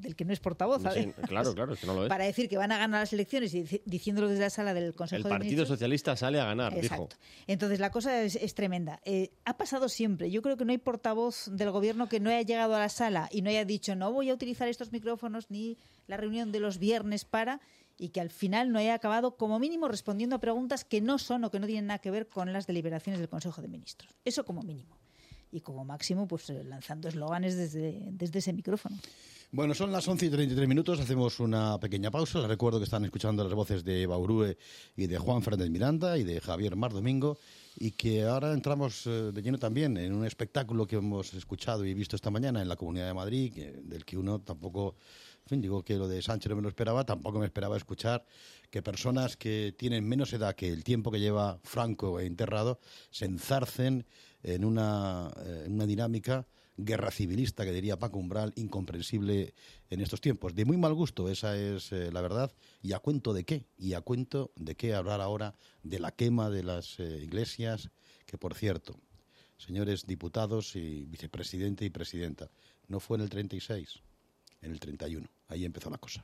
sí, claro, es que no lo es. Para decir que van a ganar las elecciones y diciéndolo desde la sala del Consejo de Ministros. El Partido Socialista sale a ganar, exacto, dijo. Entonces la cosa es tremenda. Ha pasado siempre. Yo creo que no hay portavoz del Gobierno que no haya llegado a la sala y no haya dicho no voy a utilizar estos micrófonos ni la reunión de los viernes y que al final no haya acabado como mínimo respondiendo a preguntas que no son o que no tienen nada que ver con las deliberaciones del Consejo de Ministros. Eso como mínimo. Y como máximo, pues lanzando eslóganes desde ese micrófono. Bueno, son las 11:33, hacemos una pequeña pausa. Les recuerdo que están escuchando las voces de Eva Urue y de Juan Fernández Miranda y de Javier Mar Domingo, y que ahora entramos de lleno también en un espectáculo que hemos escuchado y visto esta mañana en la Comunidad de Madrid, del que uno tampoco... En fin, digo que lo de Sánchez no me lo esperaba, tampoco me esperaba escuchar que personas que tienen menos edad que el tiempo que lleva Franco enterrado se enzarcen en una dinámica guerra civilista, que diría Paco Umbral, incomprensible en estos tiempos. De muy mal gusto, esa es la verdad. ¿Y a cuento de qué? ¿Y a cuento de qué hablar ahora de la quema de las iglesias? Que, por cierto, señores diputados y vicepresidente y presidenta, no fue en el 36, en el 31. Ahí empezó la cosa.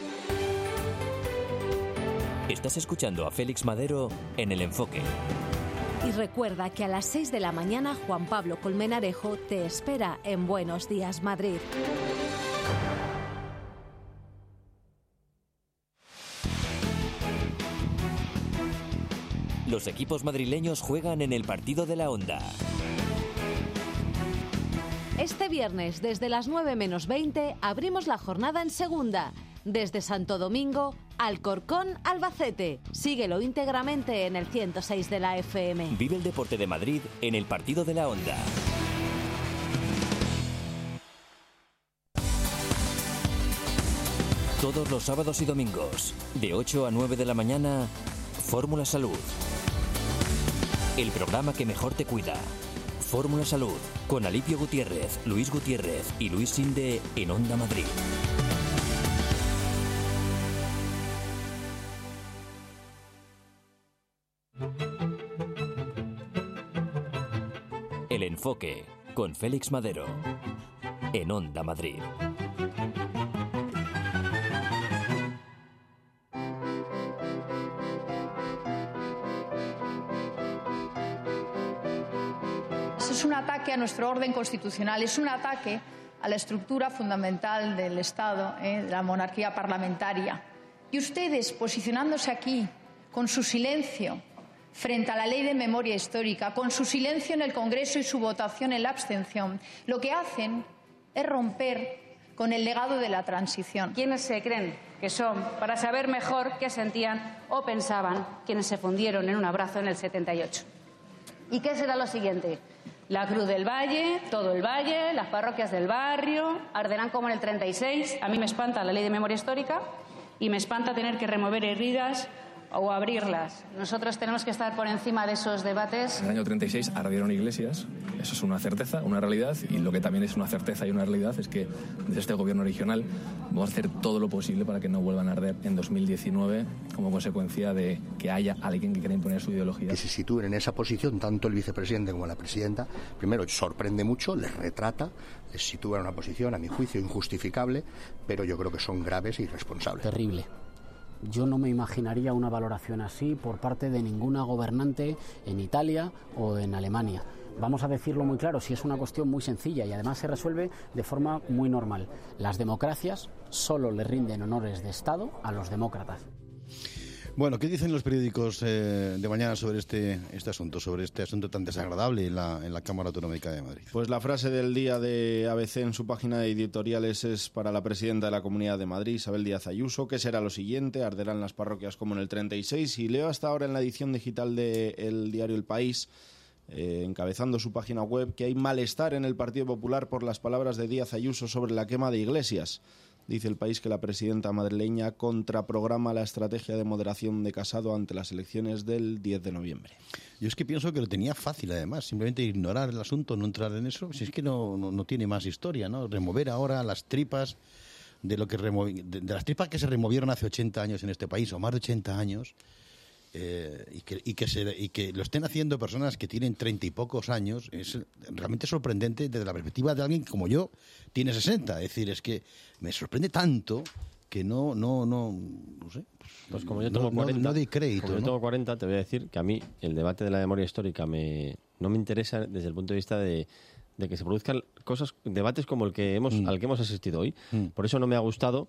Estás escuchando a Félix Madero en El Enfoque. Y recuerda que a las 6 de la mañana Juan Pablo Colmenarejo te espera en Buenos Días, Madrid. Los equipos madrileños juegan en el partido de la Onda. Este viernes, desde las 9 menos 20, abrimos la jornada en segunda. Desde Santo Domingo, Alcorcón, Albacete. Síguelo íntegramente en el 106 de la FM. Vive el deporte de Madrid en el partido de la Onda. Todos los sábados y domingos, de 8 a 9 de la mañana, Fórmula Salud. El programa que mejor te cuida. Fórmula Salud, con Alipio Gutiérrez, Luis Gutiérrez y Luis Sinde en Onda Madrid. El Enfoque, con Félix Madero, en Onda Madrid. Es un ataque a nuestro orden constitucional, es un ataque a la estructura fundamental del Estado, de la monarquía parlamentaria. Y ustedes, posicionándose aquí con su silencio frente a la Ley de Memoria Histórica, con su silencio en el Congreso y su votación en la abstención, lo que hacen es romper con el legado de la transición. ¿Quiénes se creen que son para saber mejor qué sentían o pensaban quienes se fundieron en un abrazo en el 78? ¿Y qué será lo siguiente? La Cruz del Valle, todo el Valle, las parroquias del barrio, arderán como en el 36. A mí me espanta la Ley de Memoria Histórica y me espanta tener que remover heridas o abrirlas. Nosotros tenemos que estar por encima de esos debates. En el año 36 ardieron iglesias, eso es una certeza, una realidad, y lo que también es una certeza y una realidad es que desde este gobierno regional vamos a hacer todo lo posible para que no vuelvan a arder en 2019 como consecuencia de que haya alguien que quiera imponer su ideología. Que se sitúen en esa posición tanto el vicepresidente como la presidenta, primero sorprende mucho, les retrata, les sitúa en una posición, a mi juicio, injustificable, pero yo creo que son graves e irresponsables. Terrible. Yo no me imaginaría una valoración así por parte de ninguna gobernante en Italia o en Alemania. Vamos a decirlo muy claro, si es una cuestión muy sencilla y además se resuelve de forma muy normal. Las democracias solo le rinden honores de Estado a los demócratas. Bueno, ¿qué dicen los periódicos de mañana sobre este asunto tan desagradable en la Cámara Autonómica de Madrid? Pues la frase del día de ABC en su página de editoriales es para la presidenta de la Comunidad de Madrid, Isabel Díaz Ayuso. ¿Qué será lo siguiente? Arderán las parroquias como en el 36. Y leo hasta ahora en la edición digital del diario El País, encabezando su página web, que hay malestar en el Partido Popular por las palabras de Díaz Ayuso sobre la quema de iglesias. Dice El País que la presidenta madrileña contraprograma la estrategia de moderación de Casado ante las elecciones del 10 de noviembre. Yo es que pienso que lo tenía fácil, además, simplemente ignorar el asunto, no entrar en eso, si es que no tiene más historia, ¿no? Remover ahora las tripas de las tripas que se removieron hace 80 años en este país, o más de 80 años, y que lo estén haciendo personas que tienen 30 y pocos años, es realmente sorprendente desde la perspectiva de alguien que, como yo, tiene 60. Es decir, es que me sorprende tanto que no sé. Pues como yo tengo 40, no doy crédito. Como yo tengo 40, te voy a decir que a mí el debate de la memoria histórica no me interesa desde el punto de vista de que se produzcan debates como al que hemos asistido hoy. Por eso no me ha gustado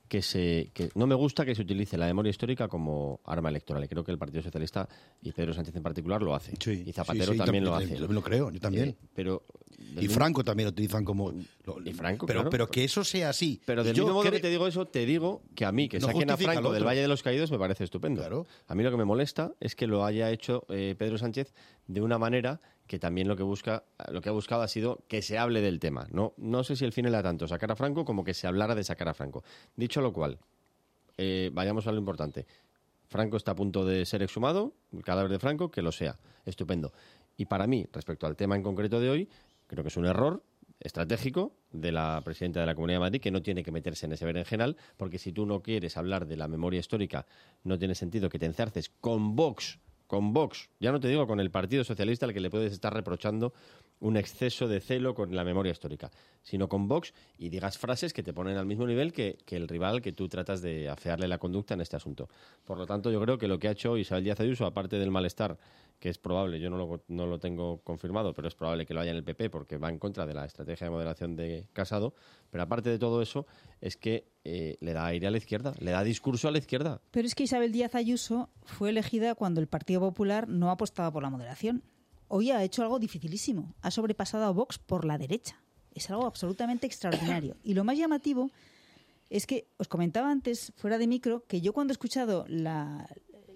no me gusta que se utilice la memoria histórica como arma electoral. Y creo que el Partido Socialista y Pedro Sánchez en particular lo hace. Sí, y Zapatero también lo hace. Lo creo, yo también. Y Franco también lo utilizan como... Y Franco, pero que eso sea así. Pero del mismo modo que te digo eso, te digo que a mí, que saquen a Franco del Valle de los Caídos, me parece estupendo. Claro. A mí lo que me molesta es que lo haya hecho Pedro Sánchez de una manera que también lo que ha buscado ha sido que se hable del tema. No sé si el fin era tanto sacar a Franco como que se hablara de sacar a Franco. Dicho lo cual, vayamos a lo importante. Franco está a punto de ser exhumado, el cadáver de Franco, que lo sea. Estupendo. Y para mí, respecto al tema en concreto de hoy, creo que es un error estratégico de la presidenta de la Comunidad de Madrid, que no tiene que meterse en ese berenjenal, porque si tú no quieres hablar de la memoria histórica, no tiene sentido que te enzarces con Vox, ya no te digo con el Partido Socialista al que le puedes estar reprochando un exceso de celo con la memoria histórica, sino con Vox y digas frases que te ponen al mismo nivel que el rival que tú tratas de afearle la conducta en este asunto. Por lo tanto, yo creo que lo que ha hecho Isabel Díaz Ayuso, aparte del malestar, que es probable, yo no lo tengo confirmado, pero es probable que lo haya en el PP porque va en contra de la estrategia de moderación de Casado, pero aparte de todo eso, es que le da aire a la izquierda, le da discurso a la izquierda. Pero es que Isabel Díaz Ayuso fue elegida cuando el Partido Popular no apostaba por la moderación. Hoy ha hecho algo dificilísimo. Ha sobrepasado a Vox por la derecha. Es algo absolutamente extraordinario. Y lo más llamativo es que, os comentaba antes, fuera de micro, que yo cuando he escuchado la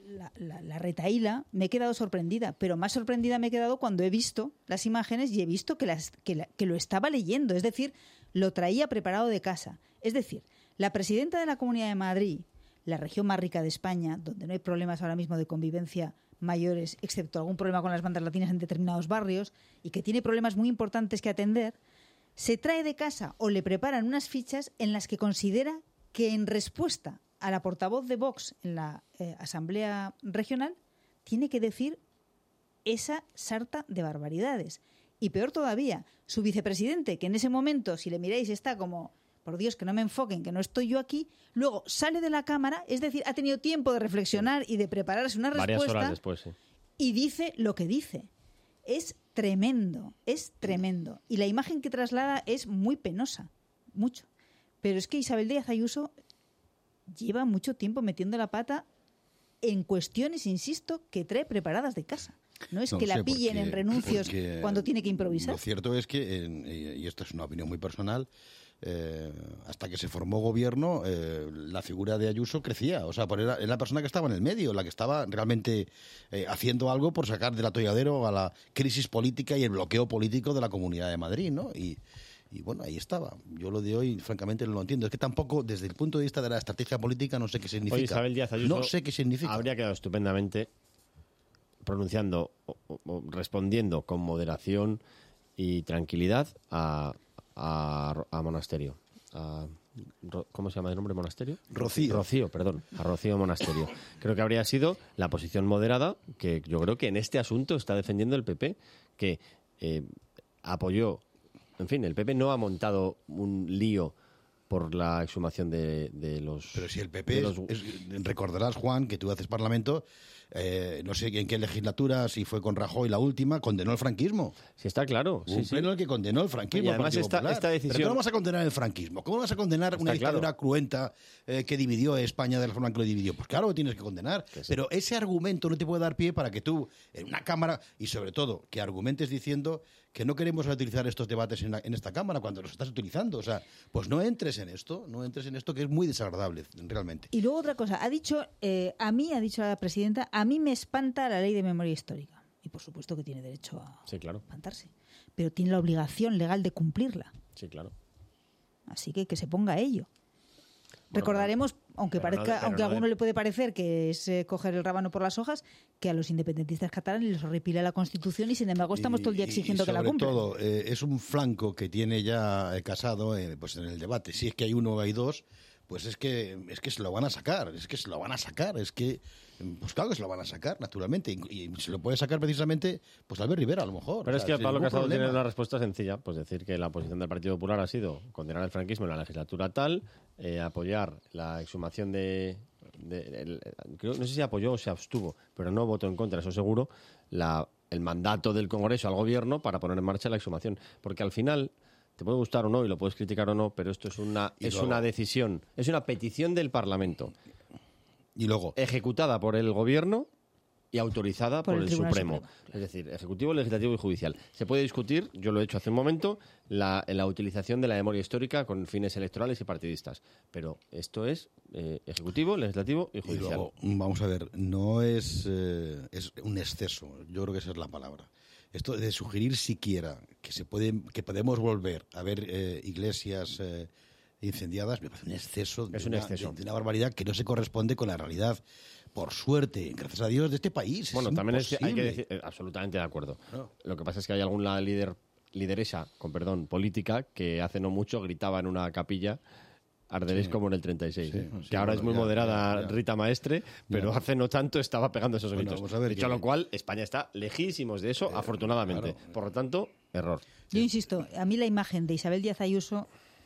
retahíla me he quedado sorprendida. Pero más sorprendida me he quedado cuando he visto las imágenes y he visto que lo estaba leyendo. Es decir, lo traía preparado de casa. Es decir, la presidenta de la Comunidad de Madrid, la región más rica de España, donde no hay problemas ahora mismo de convivencia mayores, excepto algún problema con las bandas latinas en determinados barrios, y que tiene problemas muy importantes que atender, se trae de casa o le preparan unas fichas en las que considera que en respuesta a la portavoz de Vox en la Asamblea Regional tiene que decir esa sarta de barbaridades. Y peor todavía, su vicepresidente, que en ese momento, si le miráis, está como... por Dios, que no me enfoquen, que no estoy yo aquí, luego sale de la Cámara, es decir, ha tenido tiempo de reflexionar y de prepararse una respuesta. Varias horas después, sí. Y dice lo que dice. Es tremendo, es tremendo. Y la imagen que traslada es muy penosa, mucho. Pero es que Isabel Díaz Ayuso lleva mucho tiempo metiendo la pata en cuestiones, insisto, que trae preparadas de casa. No es que la pillen en renuncios cuando tiene que improvisar. Lo cierto es que, y esto es una opinión muy personal, hasta que se formó gobierno, la figura de Ayuso crecía. O sea, era la persona que estaba en el medio, la que estaba realmente haciendo algo por sacar del atolladero a la crisis política y el bloqueo político de la Comunidad de Madrid, ¿no? Y bueno, ahí estaba. Yo lo de hoy, francamente, no lo entiendo. Es que tampoco, desde el punto de vista de la estrategia política, no sé qué significa. Hoy Isabel Díaz Ayuso no sé qué significa. Habría quedado estupendamente pronunciando o respondiendo con moderación y tranquilidad a Monasterio. ¿Cómo se llama de nombre Monasterio? Rocío, perdón. A Rocío Monasterio. Creo que habría sido la posición moderada que yo creo que en este asunto está defendiendo el PP, que apoyó... En fin, el PP no ha montado un lío por la exhumación de los... Pero si el PP, recordarás, Juan, que tú haces Parlamento, no sé en qué legislatura, si fue con Rajoy la última, condenó el franquismo. Sí, está claro. Un pleno el que condenó el franquismo. Y además esta decisión... Pero ¿cómo vas a condenar el franquismo? ¿Cómo vas a condenar una dictadura cruenta que dividió a España de la forma en que lo dividió? Pues claro que tienes que condenar. Sí. Pero ese argumento no te puede dar pie para que tú, en una Cámara, y sobre todo, que argumentes diciendo que no queremos utilizar estos debates en esta Cámara cuando los estás utilizando. O sea, pues no entres en esto que es muy desagradable, realmente. Y luego otra cosa, ha dicho la presidenta, a mí me espanta la ley de memoria histórica. Y por supuesto que tiene derecho a espantarse. Pero tiene la obligación legal de cumplirla. Sí, claro. Así que se ponga a ello. Recordaremos, aunque a alguno le puede parecer que es coger el rábano por las hojas, que a los independentistas catalanes les horripila la Constitución y sin embargo estamos todo el día exigiendo que la cumplan. Sobre todo, es un flanco que tiene ya Casado pues en el debate. Si es que hay uno o hay dos, pues es que se lo van a sacar, pues claro que se lo van a sacar, naturalmente, y se lo puede sacar precisamente pues Albert Rivera, a lo mejor. Pero es que Pablo Casado tiene una respusta sencilla, pues decir que la posición del Partido Popular ha sido condenar el franquismo en la legislatura tal, apoyar la exhumación no sé si apoyó o se abstuvo, pero no votó en contra, eso seguro, el mandato del Congreso al Gobierno para poner en marcha la exhumación, porque al final... Te puede gustar o no y lo puedes criticar o no, pero esto es una decisión, es una petición del Parlamento. Y luego ejecutada por el Gobierno y autorizada por el Supremo. Es decir, Ejecutivo, Legislativo y Judicial. Se puede discutir, yo lo he hecho hace un momento, la utilización de la memoria histórica con fines electorales y partidistas. Pero esto es Ejecutivo, Legislativo y Judicial. Y luego, vamos a ver, no es un exceso, yo creo que esa es la palabra. Esto de sugerir siquiera que podemos volver a ver iglesias incendiadas me parece un exceso, de una barbaridad que no se corresponde con la realidad, por suerte, gracias a Dios, de este país. Bueno, también hay que decir, absolutamente de acuerdo. No. Lo que pasa es que hay alguna lideresa, política, que hace no mucho gritaba en una capilla: arderéis como en el 36, que ahora es muy moderada Rita Maestre, pero hace no tanto estaba pegando esos gritos. Dicho lo cual, España está lejísimos de eso, afortunadamente. Claro. Por lo tanto, Error. Yo insisto, a mí la imagen de Isabel Díaz Ayuso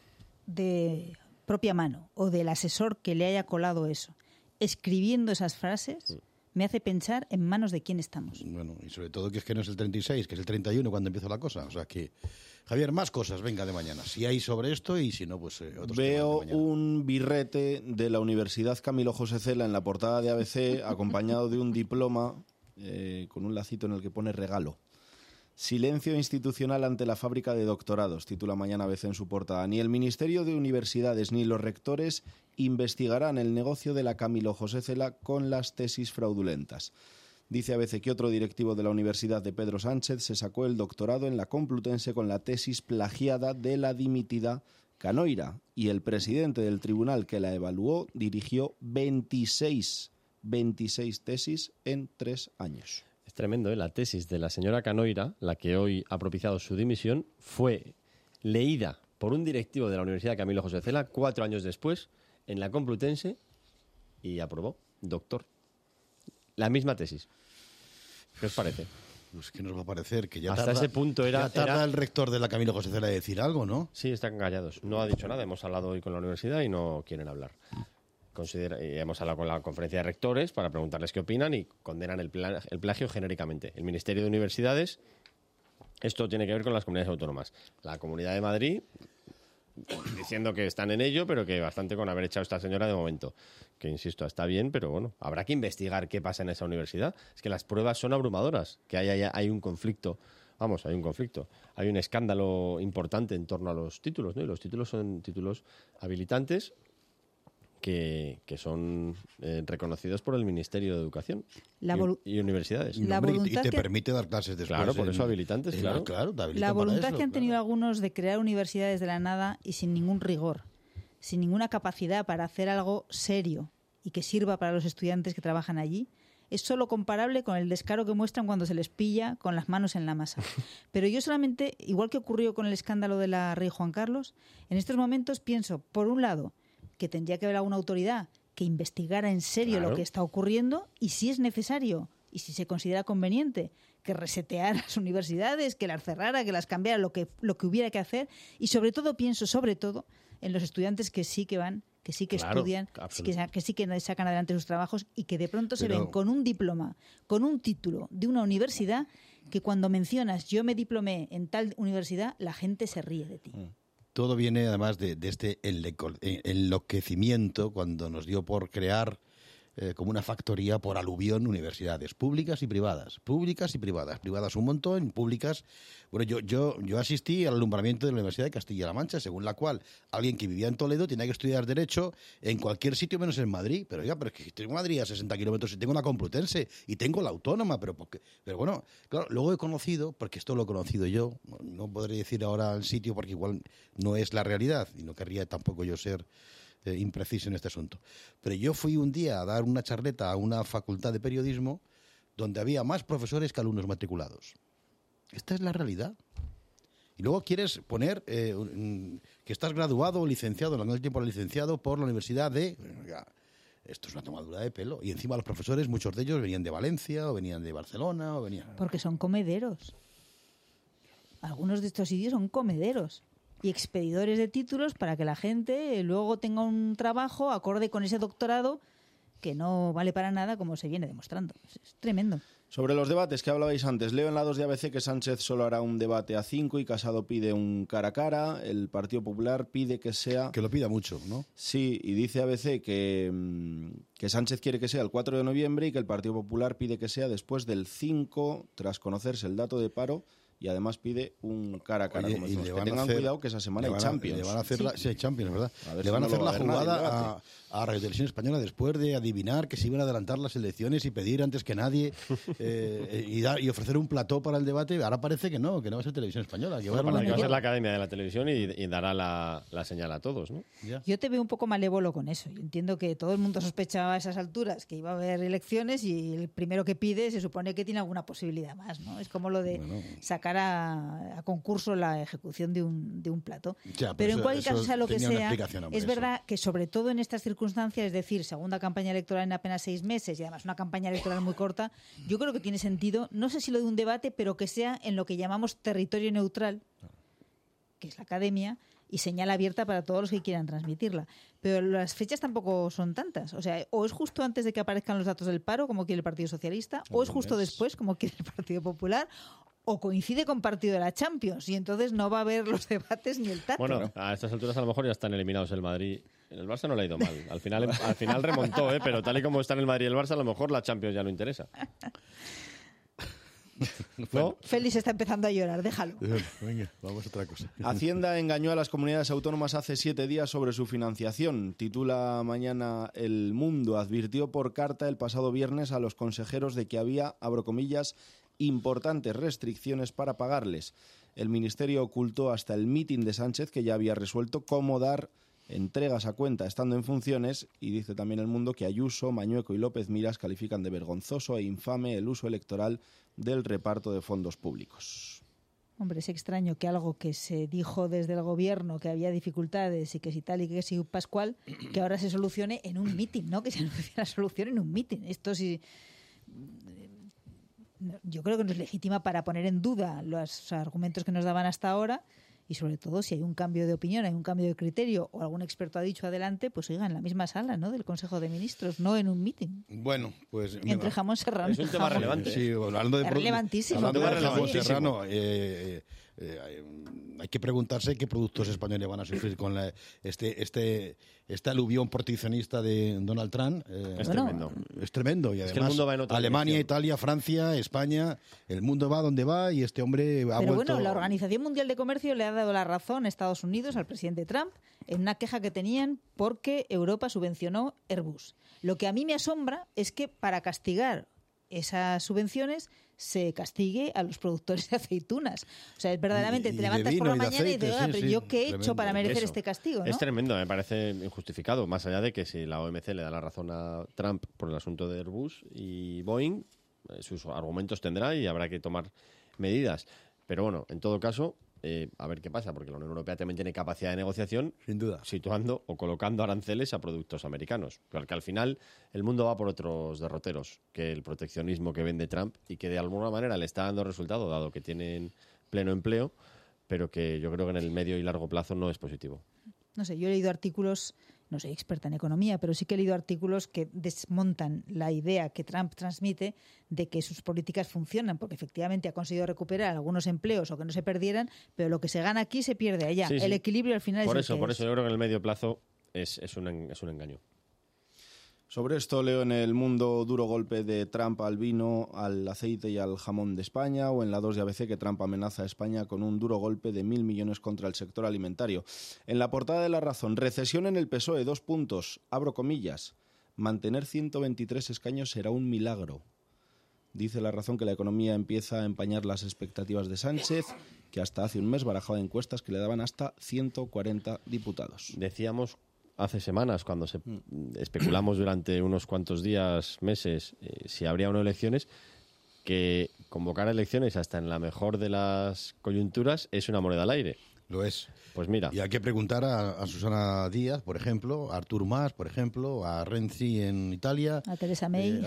de propia mano o del asesor que le haya colado eso, escribiendo esas frases, me hace pensar en manos de quién estamos. Bueno, y sobre todo que es que no es el 36, que es el 31 cuando empieza la cosa. O sea que, Javier, más cosas, venga, de mañana. Si hay sobre esto y si no, pues otros Veo temas de mañana. un birrete de la Universidad Camilo José Cela en la portada de ABC, acompañado de un diploma con un lacito en el que pone regalo. Silencio institucional ante la fábrica de doctorados, titula mañana ABC en su portada. Ni el Ministerio de Universidades ni los rectores investigarán el negocio de la Camilo José Cela con las tesis fraudulentas. Dice ABC que otro directivo de la Universidad de Pedro Sánchez se sacó el doctorado en la Complutense con la tesis plagiada de la dimitida Canoira, y el presidente del tribunal que la evaluó dirigió 26 tesis en 3 años. Es tremendo, ¿eh? La tesis de la señora Canoira, la que hoy ha propiciado su dimisión, fue leída por un directivo de la Universidad Camilo José Cela 4 años después en la Complutense y aprobó, doctor. La misma tesis. ¿Qué os parece? Pues que nos va a parecer que ya hasta tarda, ese punto ya tarda era el rector de la Camilo José Cela de decir algo, ¿no? Sí, están callados. No ha dicho nada. Hemos hablado hoy con la universidad y no quieren hablar. Hemos hablado con la conferencia de rectores para preguntarles qué opinan y condenan el plagio genéricamente. El Ministerio de Universidades, esto tiene que ver con las comunidades autónomas. La Comunidad de Madrid, diciendo que están en ello, pero que bastante con haber echado a esta señora de momento. Que, insisto, está bien, pero bueno, habrá que investigar qué pasa en esa universidad. Es que las pruebas son abrumadoras, que hay un conflicto. Vamos, hay un conflicto. Hay un escándalo importante en torno a los títulos, ¿no? Y los títulos son títulos habilitantes que son reconocidos por el Ministerio de Educación y universidades. La y te permite dar clases después. Claro, por eso habilitantes, claro. La voluntad que han tenido algunos de crear universidades de la nada y sin ningún rigor, sin ninguna capacidad para hacer algo serio y que sirva para los estudiantes que trabajan allí, es solo comparable con el descaro que muestran cuando se les pilla con las manos en la masa. Pero yo solamente, igual que ocurrió con el escándalo de la Rey Juan Carlos, en estos momentos pienso, por un lado, que tendría que haber alguna autoridad que investigara en serio lo que está ocurriendo y, si es necesario y si se considera conveniente, que reseteara las universidades, que las cerrara, que las cambiara, lo que hubiera que hacer. Y sobre todo pienso, en los estudiantes que sí que van, que sí que estudian, que sí que sacan adelante sus trabajos y que de pronto se ven con un diploma, con un título de una universidad que cuando mencionas yo me diplomé en tal universidad, la gente se ríe de ti. Todo viene además de este enloquecimiento cuando nos dio por crear como una factoría por aluvión universidades públicas y privadas, privadas un montón, públicas. Bueno, yo asistí al alumbramiento de la Universidad de Castilla-La Mancha, según la cual alguien que vivía en Toledo tenía que estudiar Derecho en cualquier sitio menos en Madrid. Pero es que tengo Madrid a 60 kilómetros y tengo la Complutense y tengo la Autónoma, pero bueno, claro, luego he conocido, porque esto lo he conocido yo, no podré decir ahora el sitio porque igual no es la realidad y no querría tampoco yo ser impreciso en este asunto. Pero yo fui un día a dar una charleta a una facultad de periodismo donde había más profesores que alumnos matriculados. Esta es la realidad. Y luego quieres poner que estás graduado o licenciado, en el tiempo licenciado por la Universidad de... Esto es una tomadura de pelo. Y encima los profesores, muchos de ellos venían de Valencia o venían de Barcelona o venían... Porque son comederos. Algunos de estos sitios son comederos y expedidores de títulos para que la gente luego tenga un trabajo acorde con ese doctorado que no vale para nada, como se viene demostrando. Es tremendo. Sobre los debates que hablabais antes, leo en la 2 de ABC que Sánchez solo hará un debate a 5 y Casado pide un cara a cara. El Partido Popular pide que sea... Que lo pida mucho, ¿no? Sí, y dice ABC que Sánchez quiere que sea el 4 de noviembre y que el Partido Popular pide que sea después del 5, tras conocerse el dato de paro. Y además pide un cara a cara. Oye, como y decimos, que tengan cuidado que esa semana hay Champions. Le van a hacer hay Champions, ¿verdad? Le van a hacer la jugada a Radio Televisión Española después de adivinar que se iban a adelantar las elecciones y pedir antes que nadie y ofrecer un plató para el debate. Ahora parece que no va a ser Televisión Española. Que va a ser la Academia de la Televisión y dará la señal a todos, ¿no? Yo te veo un poco malévolo con eso. Yo entiendo que todo el mundo sospechaba a esas alturas que iba a haber elecciones y el primero que pide se supone que tiene alguna posibilidad más, ¿no? Es como lo de sacar llevar a concurso la ejecución de un plato. Ya, pero en cualquier caso, sea lo que tenía una sea, explicación, hombre, es eso. verdad que sobre todo en estas circunstancias, es decir, segunda campaña electoral en apenas 6 meses y además una campaña electoral muy corta, yo creo que tiene sentido, no sé si lo de un debate, pero que sea en lo que llamamos territorio neutral, que es la academia, y señal abierta para todos los que quieran transmitirla. Pero las fechas tampoco son tantas. O sea, o es justo antes de que aparezcan los datos del paro, como quiere el Partido Socialista, o es justo después, como quiere el Partido Popular, o coincide con partido de la Champions, y entonces no va a haber los debates ni el tato. Bueno, a estas alturas a lo mejor ya están eliminados el Madrid. El Barça no le ha ido mal. Al final remontó, pero tal y como están el Madrid y el Barça, a lo mejor la Champions ya no interesa. ¿No? Félix está empezando a llorar, déjalo. Venga, vamos a otra cosa. Hacienda engañó a las comunidades autónomas hace 7 días sobre su financiación. Titula mañana El Mundo. Advirtió por carta el pasado viernes a los consejeros de que había, abro comillas, importantes restricciones para pagarles. El Ministerio ocultó hasta el mitin de Sánchez que ya había resuelto cómo dar entregas a cuenta estando en funciones, y dice también El Mundo que Ayuso, Mañueco y López Miras califican de vergonzoso e infame el uso electoral del reparto de fondos públicos. Hombre, es extraño que algo que se dijo desde el gobierno que había dificultades y que si tal y que si Pascual, que ahora se solucione en un mitin, ¿no? Que se anuncie la solución en un mitin. Esto sí... Yo creo que no es legítima para poner en duda los argumentos que nos daban hasta ahora, y sobre todo si hay un cambio de opinión, hay un cambio de criterio o algún experto ha dicho adelante, pues oiga, en la misma sala, ¿no?, del Consejo de Ministros, no en un mitin. Bueno, pues... Entre jamón serrano. Es un tema relevante. Sí, hablando de es relevantísimo. Hablando de jamón relevantísimo. serrano, hay que preguntarse qué productos españoles van a sufrir con este aluvión proteccionista de Donald Trump. Es tremendo. Es tremendo. Y Es además, que el mundo va en otra Alemania, dirección. Italia, Francia, España, el mundo va donde va y este hombre ha Pero vuelto... bueno, la Organización Mundial de Comercio le ha dado la razón a Estados Unidos, al presidente Trump, en una queja que tenían porque Europa subvencionó Airbus. Lo que a mí me asombra es que para castigar esas subvenciones se castigue a los productores de aceitunas. O sea, es verdaderamente, te levantas por la mañana y dices, oiga, pero ¿yo qué he hecho para merecer este castigo? ¿no? Es tremendo, me parece injustificado, más allá de que si la OMC le da la razón a Trump por el asunto de Airbus y Boeing, sus argumentos tendrá y habrá que tomar medidas. Pero bueno, en todo caso, a ver qué pasa, porque la Unión Europea también tiene capacidad de negociación, sin duda, situando o colocando aranceles a productos americanos. Porque al final el mundo va por otros derroteros que el proteccionismo que vende Trump y que de alguna manera le está dando resultado, dado que tienen pleno empleo, pero que yo creo que en el medio y largo plazo no es positivo. No sé, yo he leído artículos, no soy experta en economía, pero sí que he leído artículos que desmontan la idea que Trump transmite de que sus políticas funcionan, porque efectivamente ha conseguido recuperar algunos empleos o que no se perdieran, pero lo que se gana aquí se pierde allá. Sí, sí. El equilibrio al final Por es eso, el que por es. eso yo creo que en el medio plazo es un engaño. Sobre esto leo en El Mundo: duro golpe de Trump al vino, al aceite y al jamón de España, o en la 2 de ABC que Trump amenaza a España con un duro golpe de 1.000 millones contra el sector alimentario. En la portada de La Razón, recesión en el PSOE, 2 puntos, abro comillas, mantener 123 escaños será un milagro. Dice La Razón que la economía empieza a empañar las expectativas de Sánchez, que hasta hace un mes barajaba encuestas que le daban hasta 140 diputados. Decíamos hace semanas, cuando especulamos durante unos cuantos días, meses, si habría o no elecciones, que convocar elecciones hasta en la mejor de las coyunturas es una moneda al aire. Lo es. Pues mira. Y hay que preguntar a Susana Díaz, por ejemplo, a Artur Mas, por ejemplo, a Renzi en Italia, a Theresa May,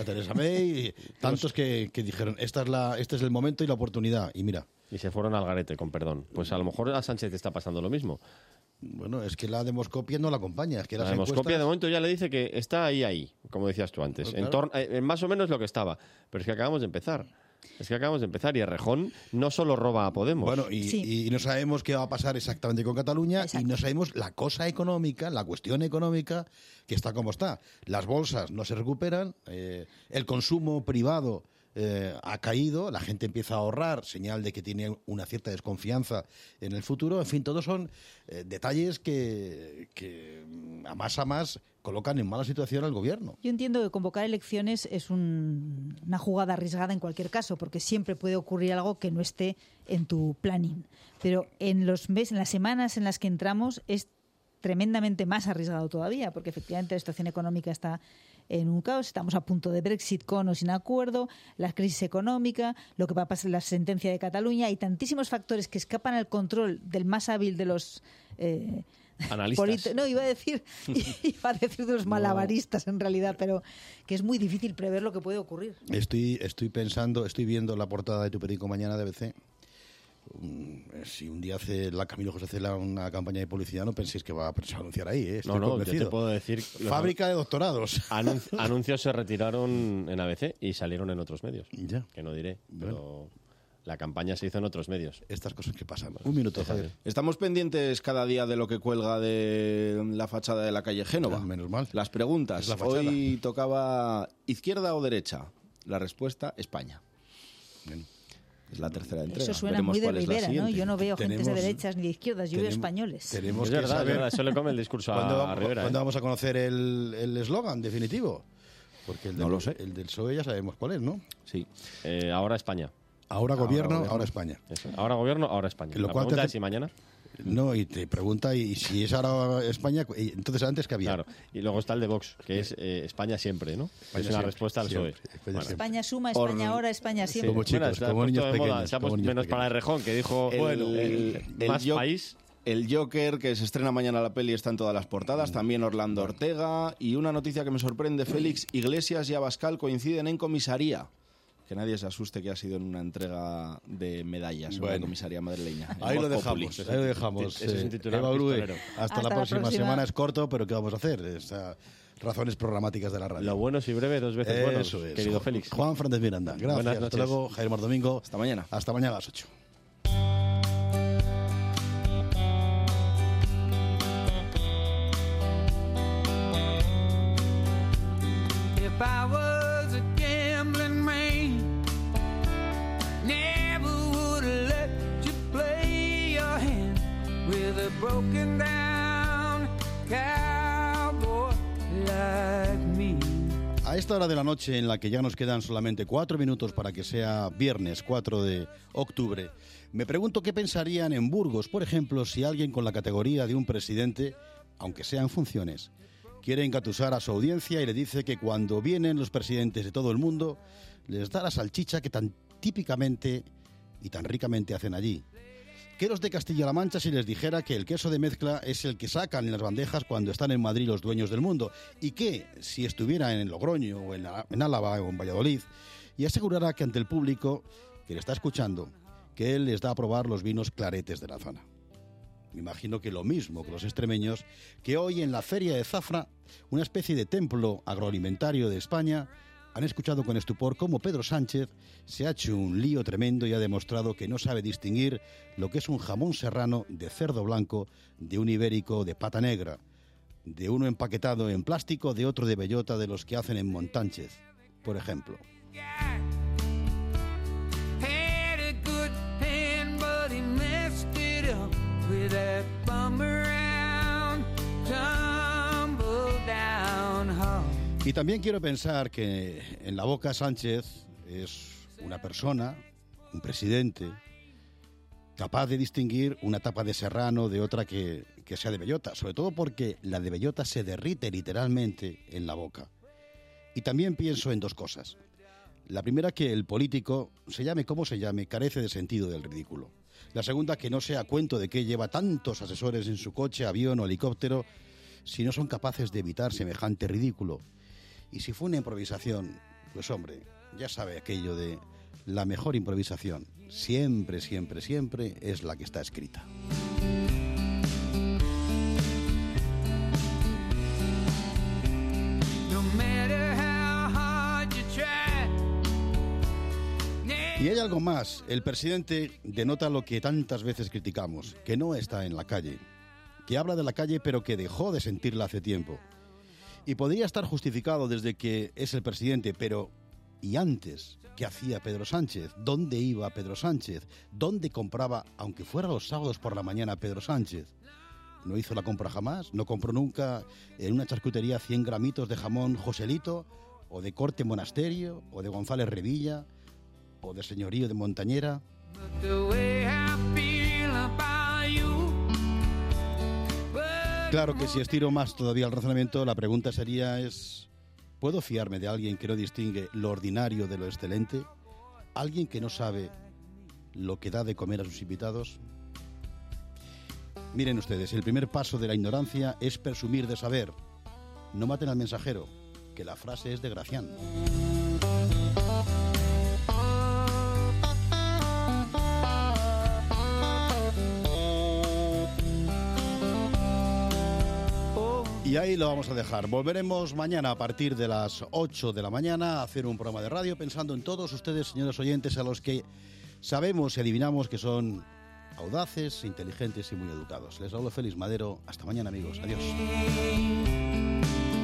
tantos que dijeron, este es el momento y la oportunidad, y mira. Y se fueron al garete, con perdón. Pues a lo mejor a Sánchez está pasando lo mismo. Bueno, es que la demoscopia no la acompaña. Es que la demoscopia de momento ya le dice que está ahí, como decías tú antes. Pues claro. En más o menos lo que estaba. Pero es que acabamos de empezar. Y Errejón no solo roba a Podemos. Bueno, y no sabemos qué va a pasar exactamente con Cataluña. Exacto. Y no sabemos la cosa económica, la cuestión económica, que está como está. Las bolsas no se recuperan, el consumo privado ha caído, la gente empieza a ahorrar, señal de que tiene una cierta desconfianza en el futuro. En fin, todos son detalles que a más colocan en mala situación al gobierno. Yo entiendo que convocar elecciones es una jugada arriesgada en cualquier caso, porque siempre puede ocurrir algo que no esté en tu planning. Pero en los meses, en las semanas en las que entramos, es tremendamente más arriesgado todavía, porque efectivamente la situación económica está en un caos, estamos a punto de Brexit con o sin acuerdo, la crisis económica, lo que va a pasar en la sentencia de Cataluña, hay tantísimos factores que escapan al control del más hábil de los analistas. No, iba a decir de los malabaristas en realidad, pero que es muy difícil prever lo que puede ocurrir. Estoy viendo la portada de tu periódico mañana de ABC. Si un día hace la Camilo José Cela una campaña de publicidad, no penséis que va a anunciar ahí. Estoy convencido. Yo te puedo decir... Fábrica de doctorados. Anuncios se retiraron en ABC y salieron en otros medios. Ya. Que no diré, pero la campaña se hizo en otros medios. Estas cosas que pasan. Un minuto, Javier. Estamos pendientes cada día de lo que cuelga de la fachada de la calle Génova. Menos mal. Las preguntas. Es la fachada. Hoy tocaba ¿izquierda o derecha? La respuesta, España. Bien. Es la tercera entrega. Eso suena Veremos muy de cuál es la Rivera, ¿no? siguiente. Yo no veo gentes de derechas ni de izquierdas, yo veo españoles. Tenemos es que verdad, saber eso le come el discurso a Rivera. ¿Cuándo vamos a conocer el eslogan definitivo? Porque no lo sé. El del PSOE ya sabemos cuál es, ¿no? Sí. Ahora España. Ahora gobierno, ahora España. Eso. Ahora gobierno, ahora España. Lo la cual pregunta es si mañana. No, y te pregunta, y si es ahora España, entonces antes que había. Claro, y luego está el de Vox, que es España siempre, ¿no? España es una siempre, respuesta al PSOE. España suma, España ahora, España siempre. Como chicos, como niños pequeños. Menos para Errejón, que dijo el más país. El Joker, que se estrena mañana la peli, está en todas las portadas. También Orlando Ortega. Y una noticia que me sorprende, Félix, Iglesias y Abascal coinciden en comisaría. Que nadie se asuste que ha sido en una entrega de medallas en la comisaría madrileña. Ahí lo dejamos. Eva Brue, hasta la próxima semana. Es corto, pero ¿qué vamos a hacer? Razones programáticas de la radio. Lo bueno es y breve, dos veces bueno, querido Félix. Juan Fernández Miranda, gracias. Buenas noches. Hasta luego, Jaime Mar Domingo. Hasta mañana. Hasta mañana a las 8. If I was a gambling man, never would have let you play your hand with a broken down cowboy like me. A esta hora de la noche, en la que ya nos quedan solamente 4 minutos para que sea viernes 4 de octubre, me pregunto qué pensarían en Burgos, por ejemplo, si alguien con la categoría de un presidente, aunque sea en funciones, quiere engatusar a su audiencia y le dice que cuando vienen los presidentes de todo el mundo, les da la salchicha que tan típicamente y tan ricamente hacen allí. ¿Qué los de Castilla-La Mancha si les dijera que el queso de mezcla es el que sacan en las bandejas cuando están en Madrid los dueños del mundo? Y que, si estuviera en Logroño o en Álava o en Valladolid, y asegurara que ante el público que le está escuchando, que él les da a probar los vinos claretes de la zona. Me imagino que lo mismo que los extremeños, que hoy en la Feria de Zafra, una especie de templo agroalimentario de España, han escuchado con estupor cómo Pedro Sánchez se ha hecho un lío tremendo y ha demostrado que no sabe distinguir lo que es un jamón serrano de cerdo blanco, de un ibérico de pata negra, de uno empaquetado en plástico, de otro de bellota de los que hacen en Montánchez, por ejemplo. Y también quiero pensar que en la boca Sánchez es una persona, un presidente, capaz de distinguir una tapa de serrano de otra que sea de bellota, sobre todo porque la de bellota se derrite literalmente en la boca. Y también pienso en dos cosas. La primera, que el político, se llame como se llame, carece de sentido del ridículo. La segunda, que no sea cuento de que lleva tantos asesores en su coche, avión o helicóptero si no son capaces de evitar semejante ridículo. Y si fue una improvisación, pues hombre, ya sabe aquello de la mejor improvisación, siempre, siempre, siempre es la que está escrita. Y hay algo más, el presidente denota lo que tantas veces criticamos, que no está en la calle, que habla de la calle pero que dejó de sentirla hace tiempo. Y podría estar justificado desde que es el presidente, pero ¿y antes? ¿Qué hacía Pedro Sánchez? ¿Dónde iba Pedro Sánchez? ¿Dónde compraba, aunque fuera los sábados por la mañana, Pedro Sánchez? ¿No hizo la compra jamás? ¿No compró nunca en una charcutería 100 gramitos de jamón Joselito? ¿O de Corte Monasterio? ¿O de González Revilla? ¿O de Señorío de Montañera? Claro que si estiro más todavía el razonamiento, la pregunta sería ¿puedo fiarme de alguien que no distingue lo ordinario de lo excelente? ¿Alguien que no sabe lo que da de comer a sus invitados? Miren ustedes, el primer paso de la ignorancia es presumir de saber. No maten al mensajero, que la frase es de Gracián. Y ahí lo vamos a dejar. Volveremos mañana a partir de las 8 de la mañana a hacer un programa de radio pensando en todos ustedes, señores oyentes, a los que sabemos y adivinamos que son audaces, inteligentes y muy educados. Les hablo Félix Madero. Hasta mañana, amigos. Adiós.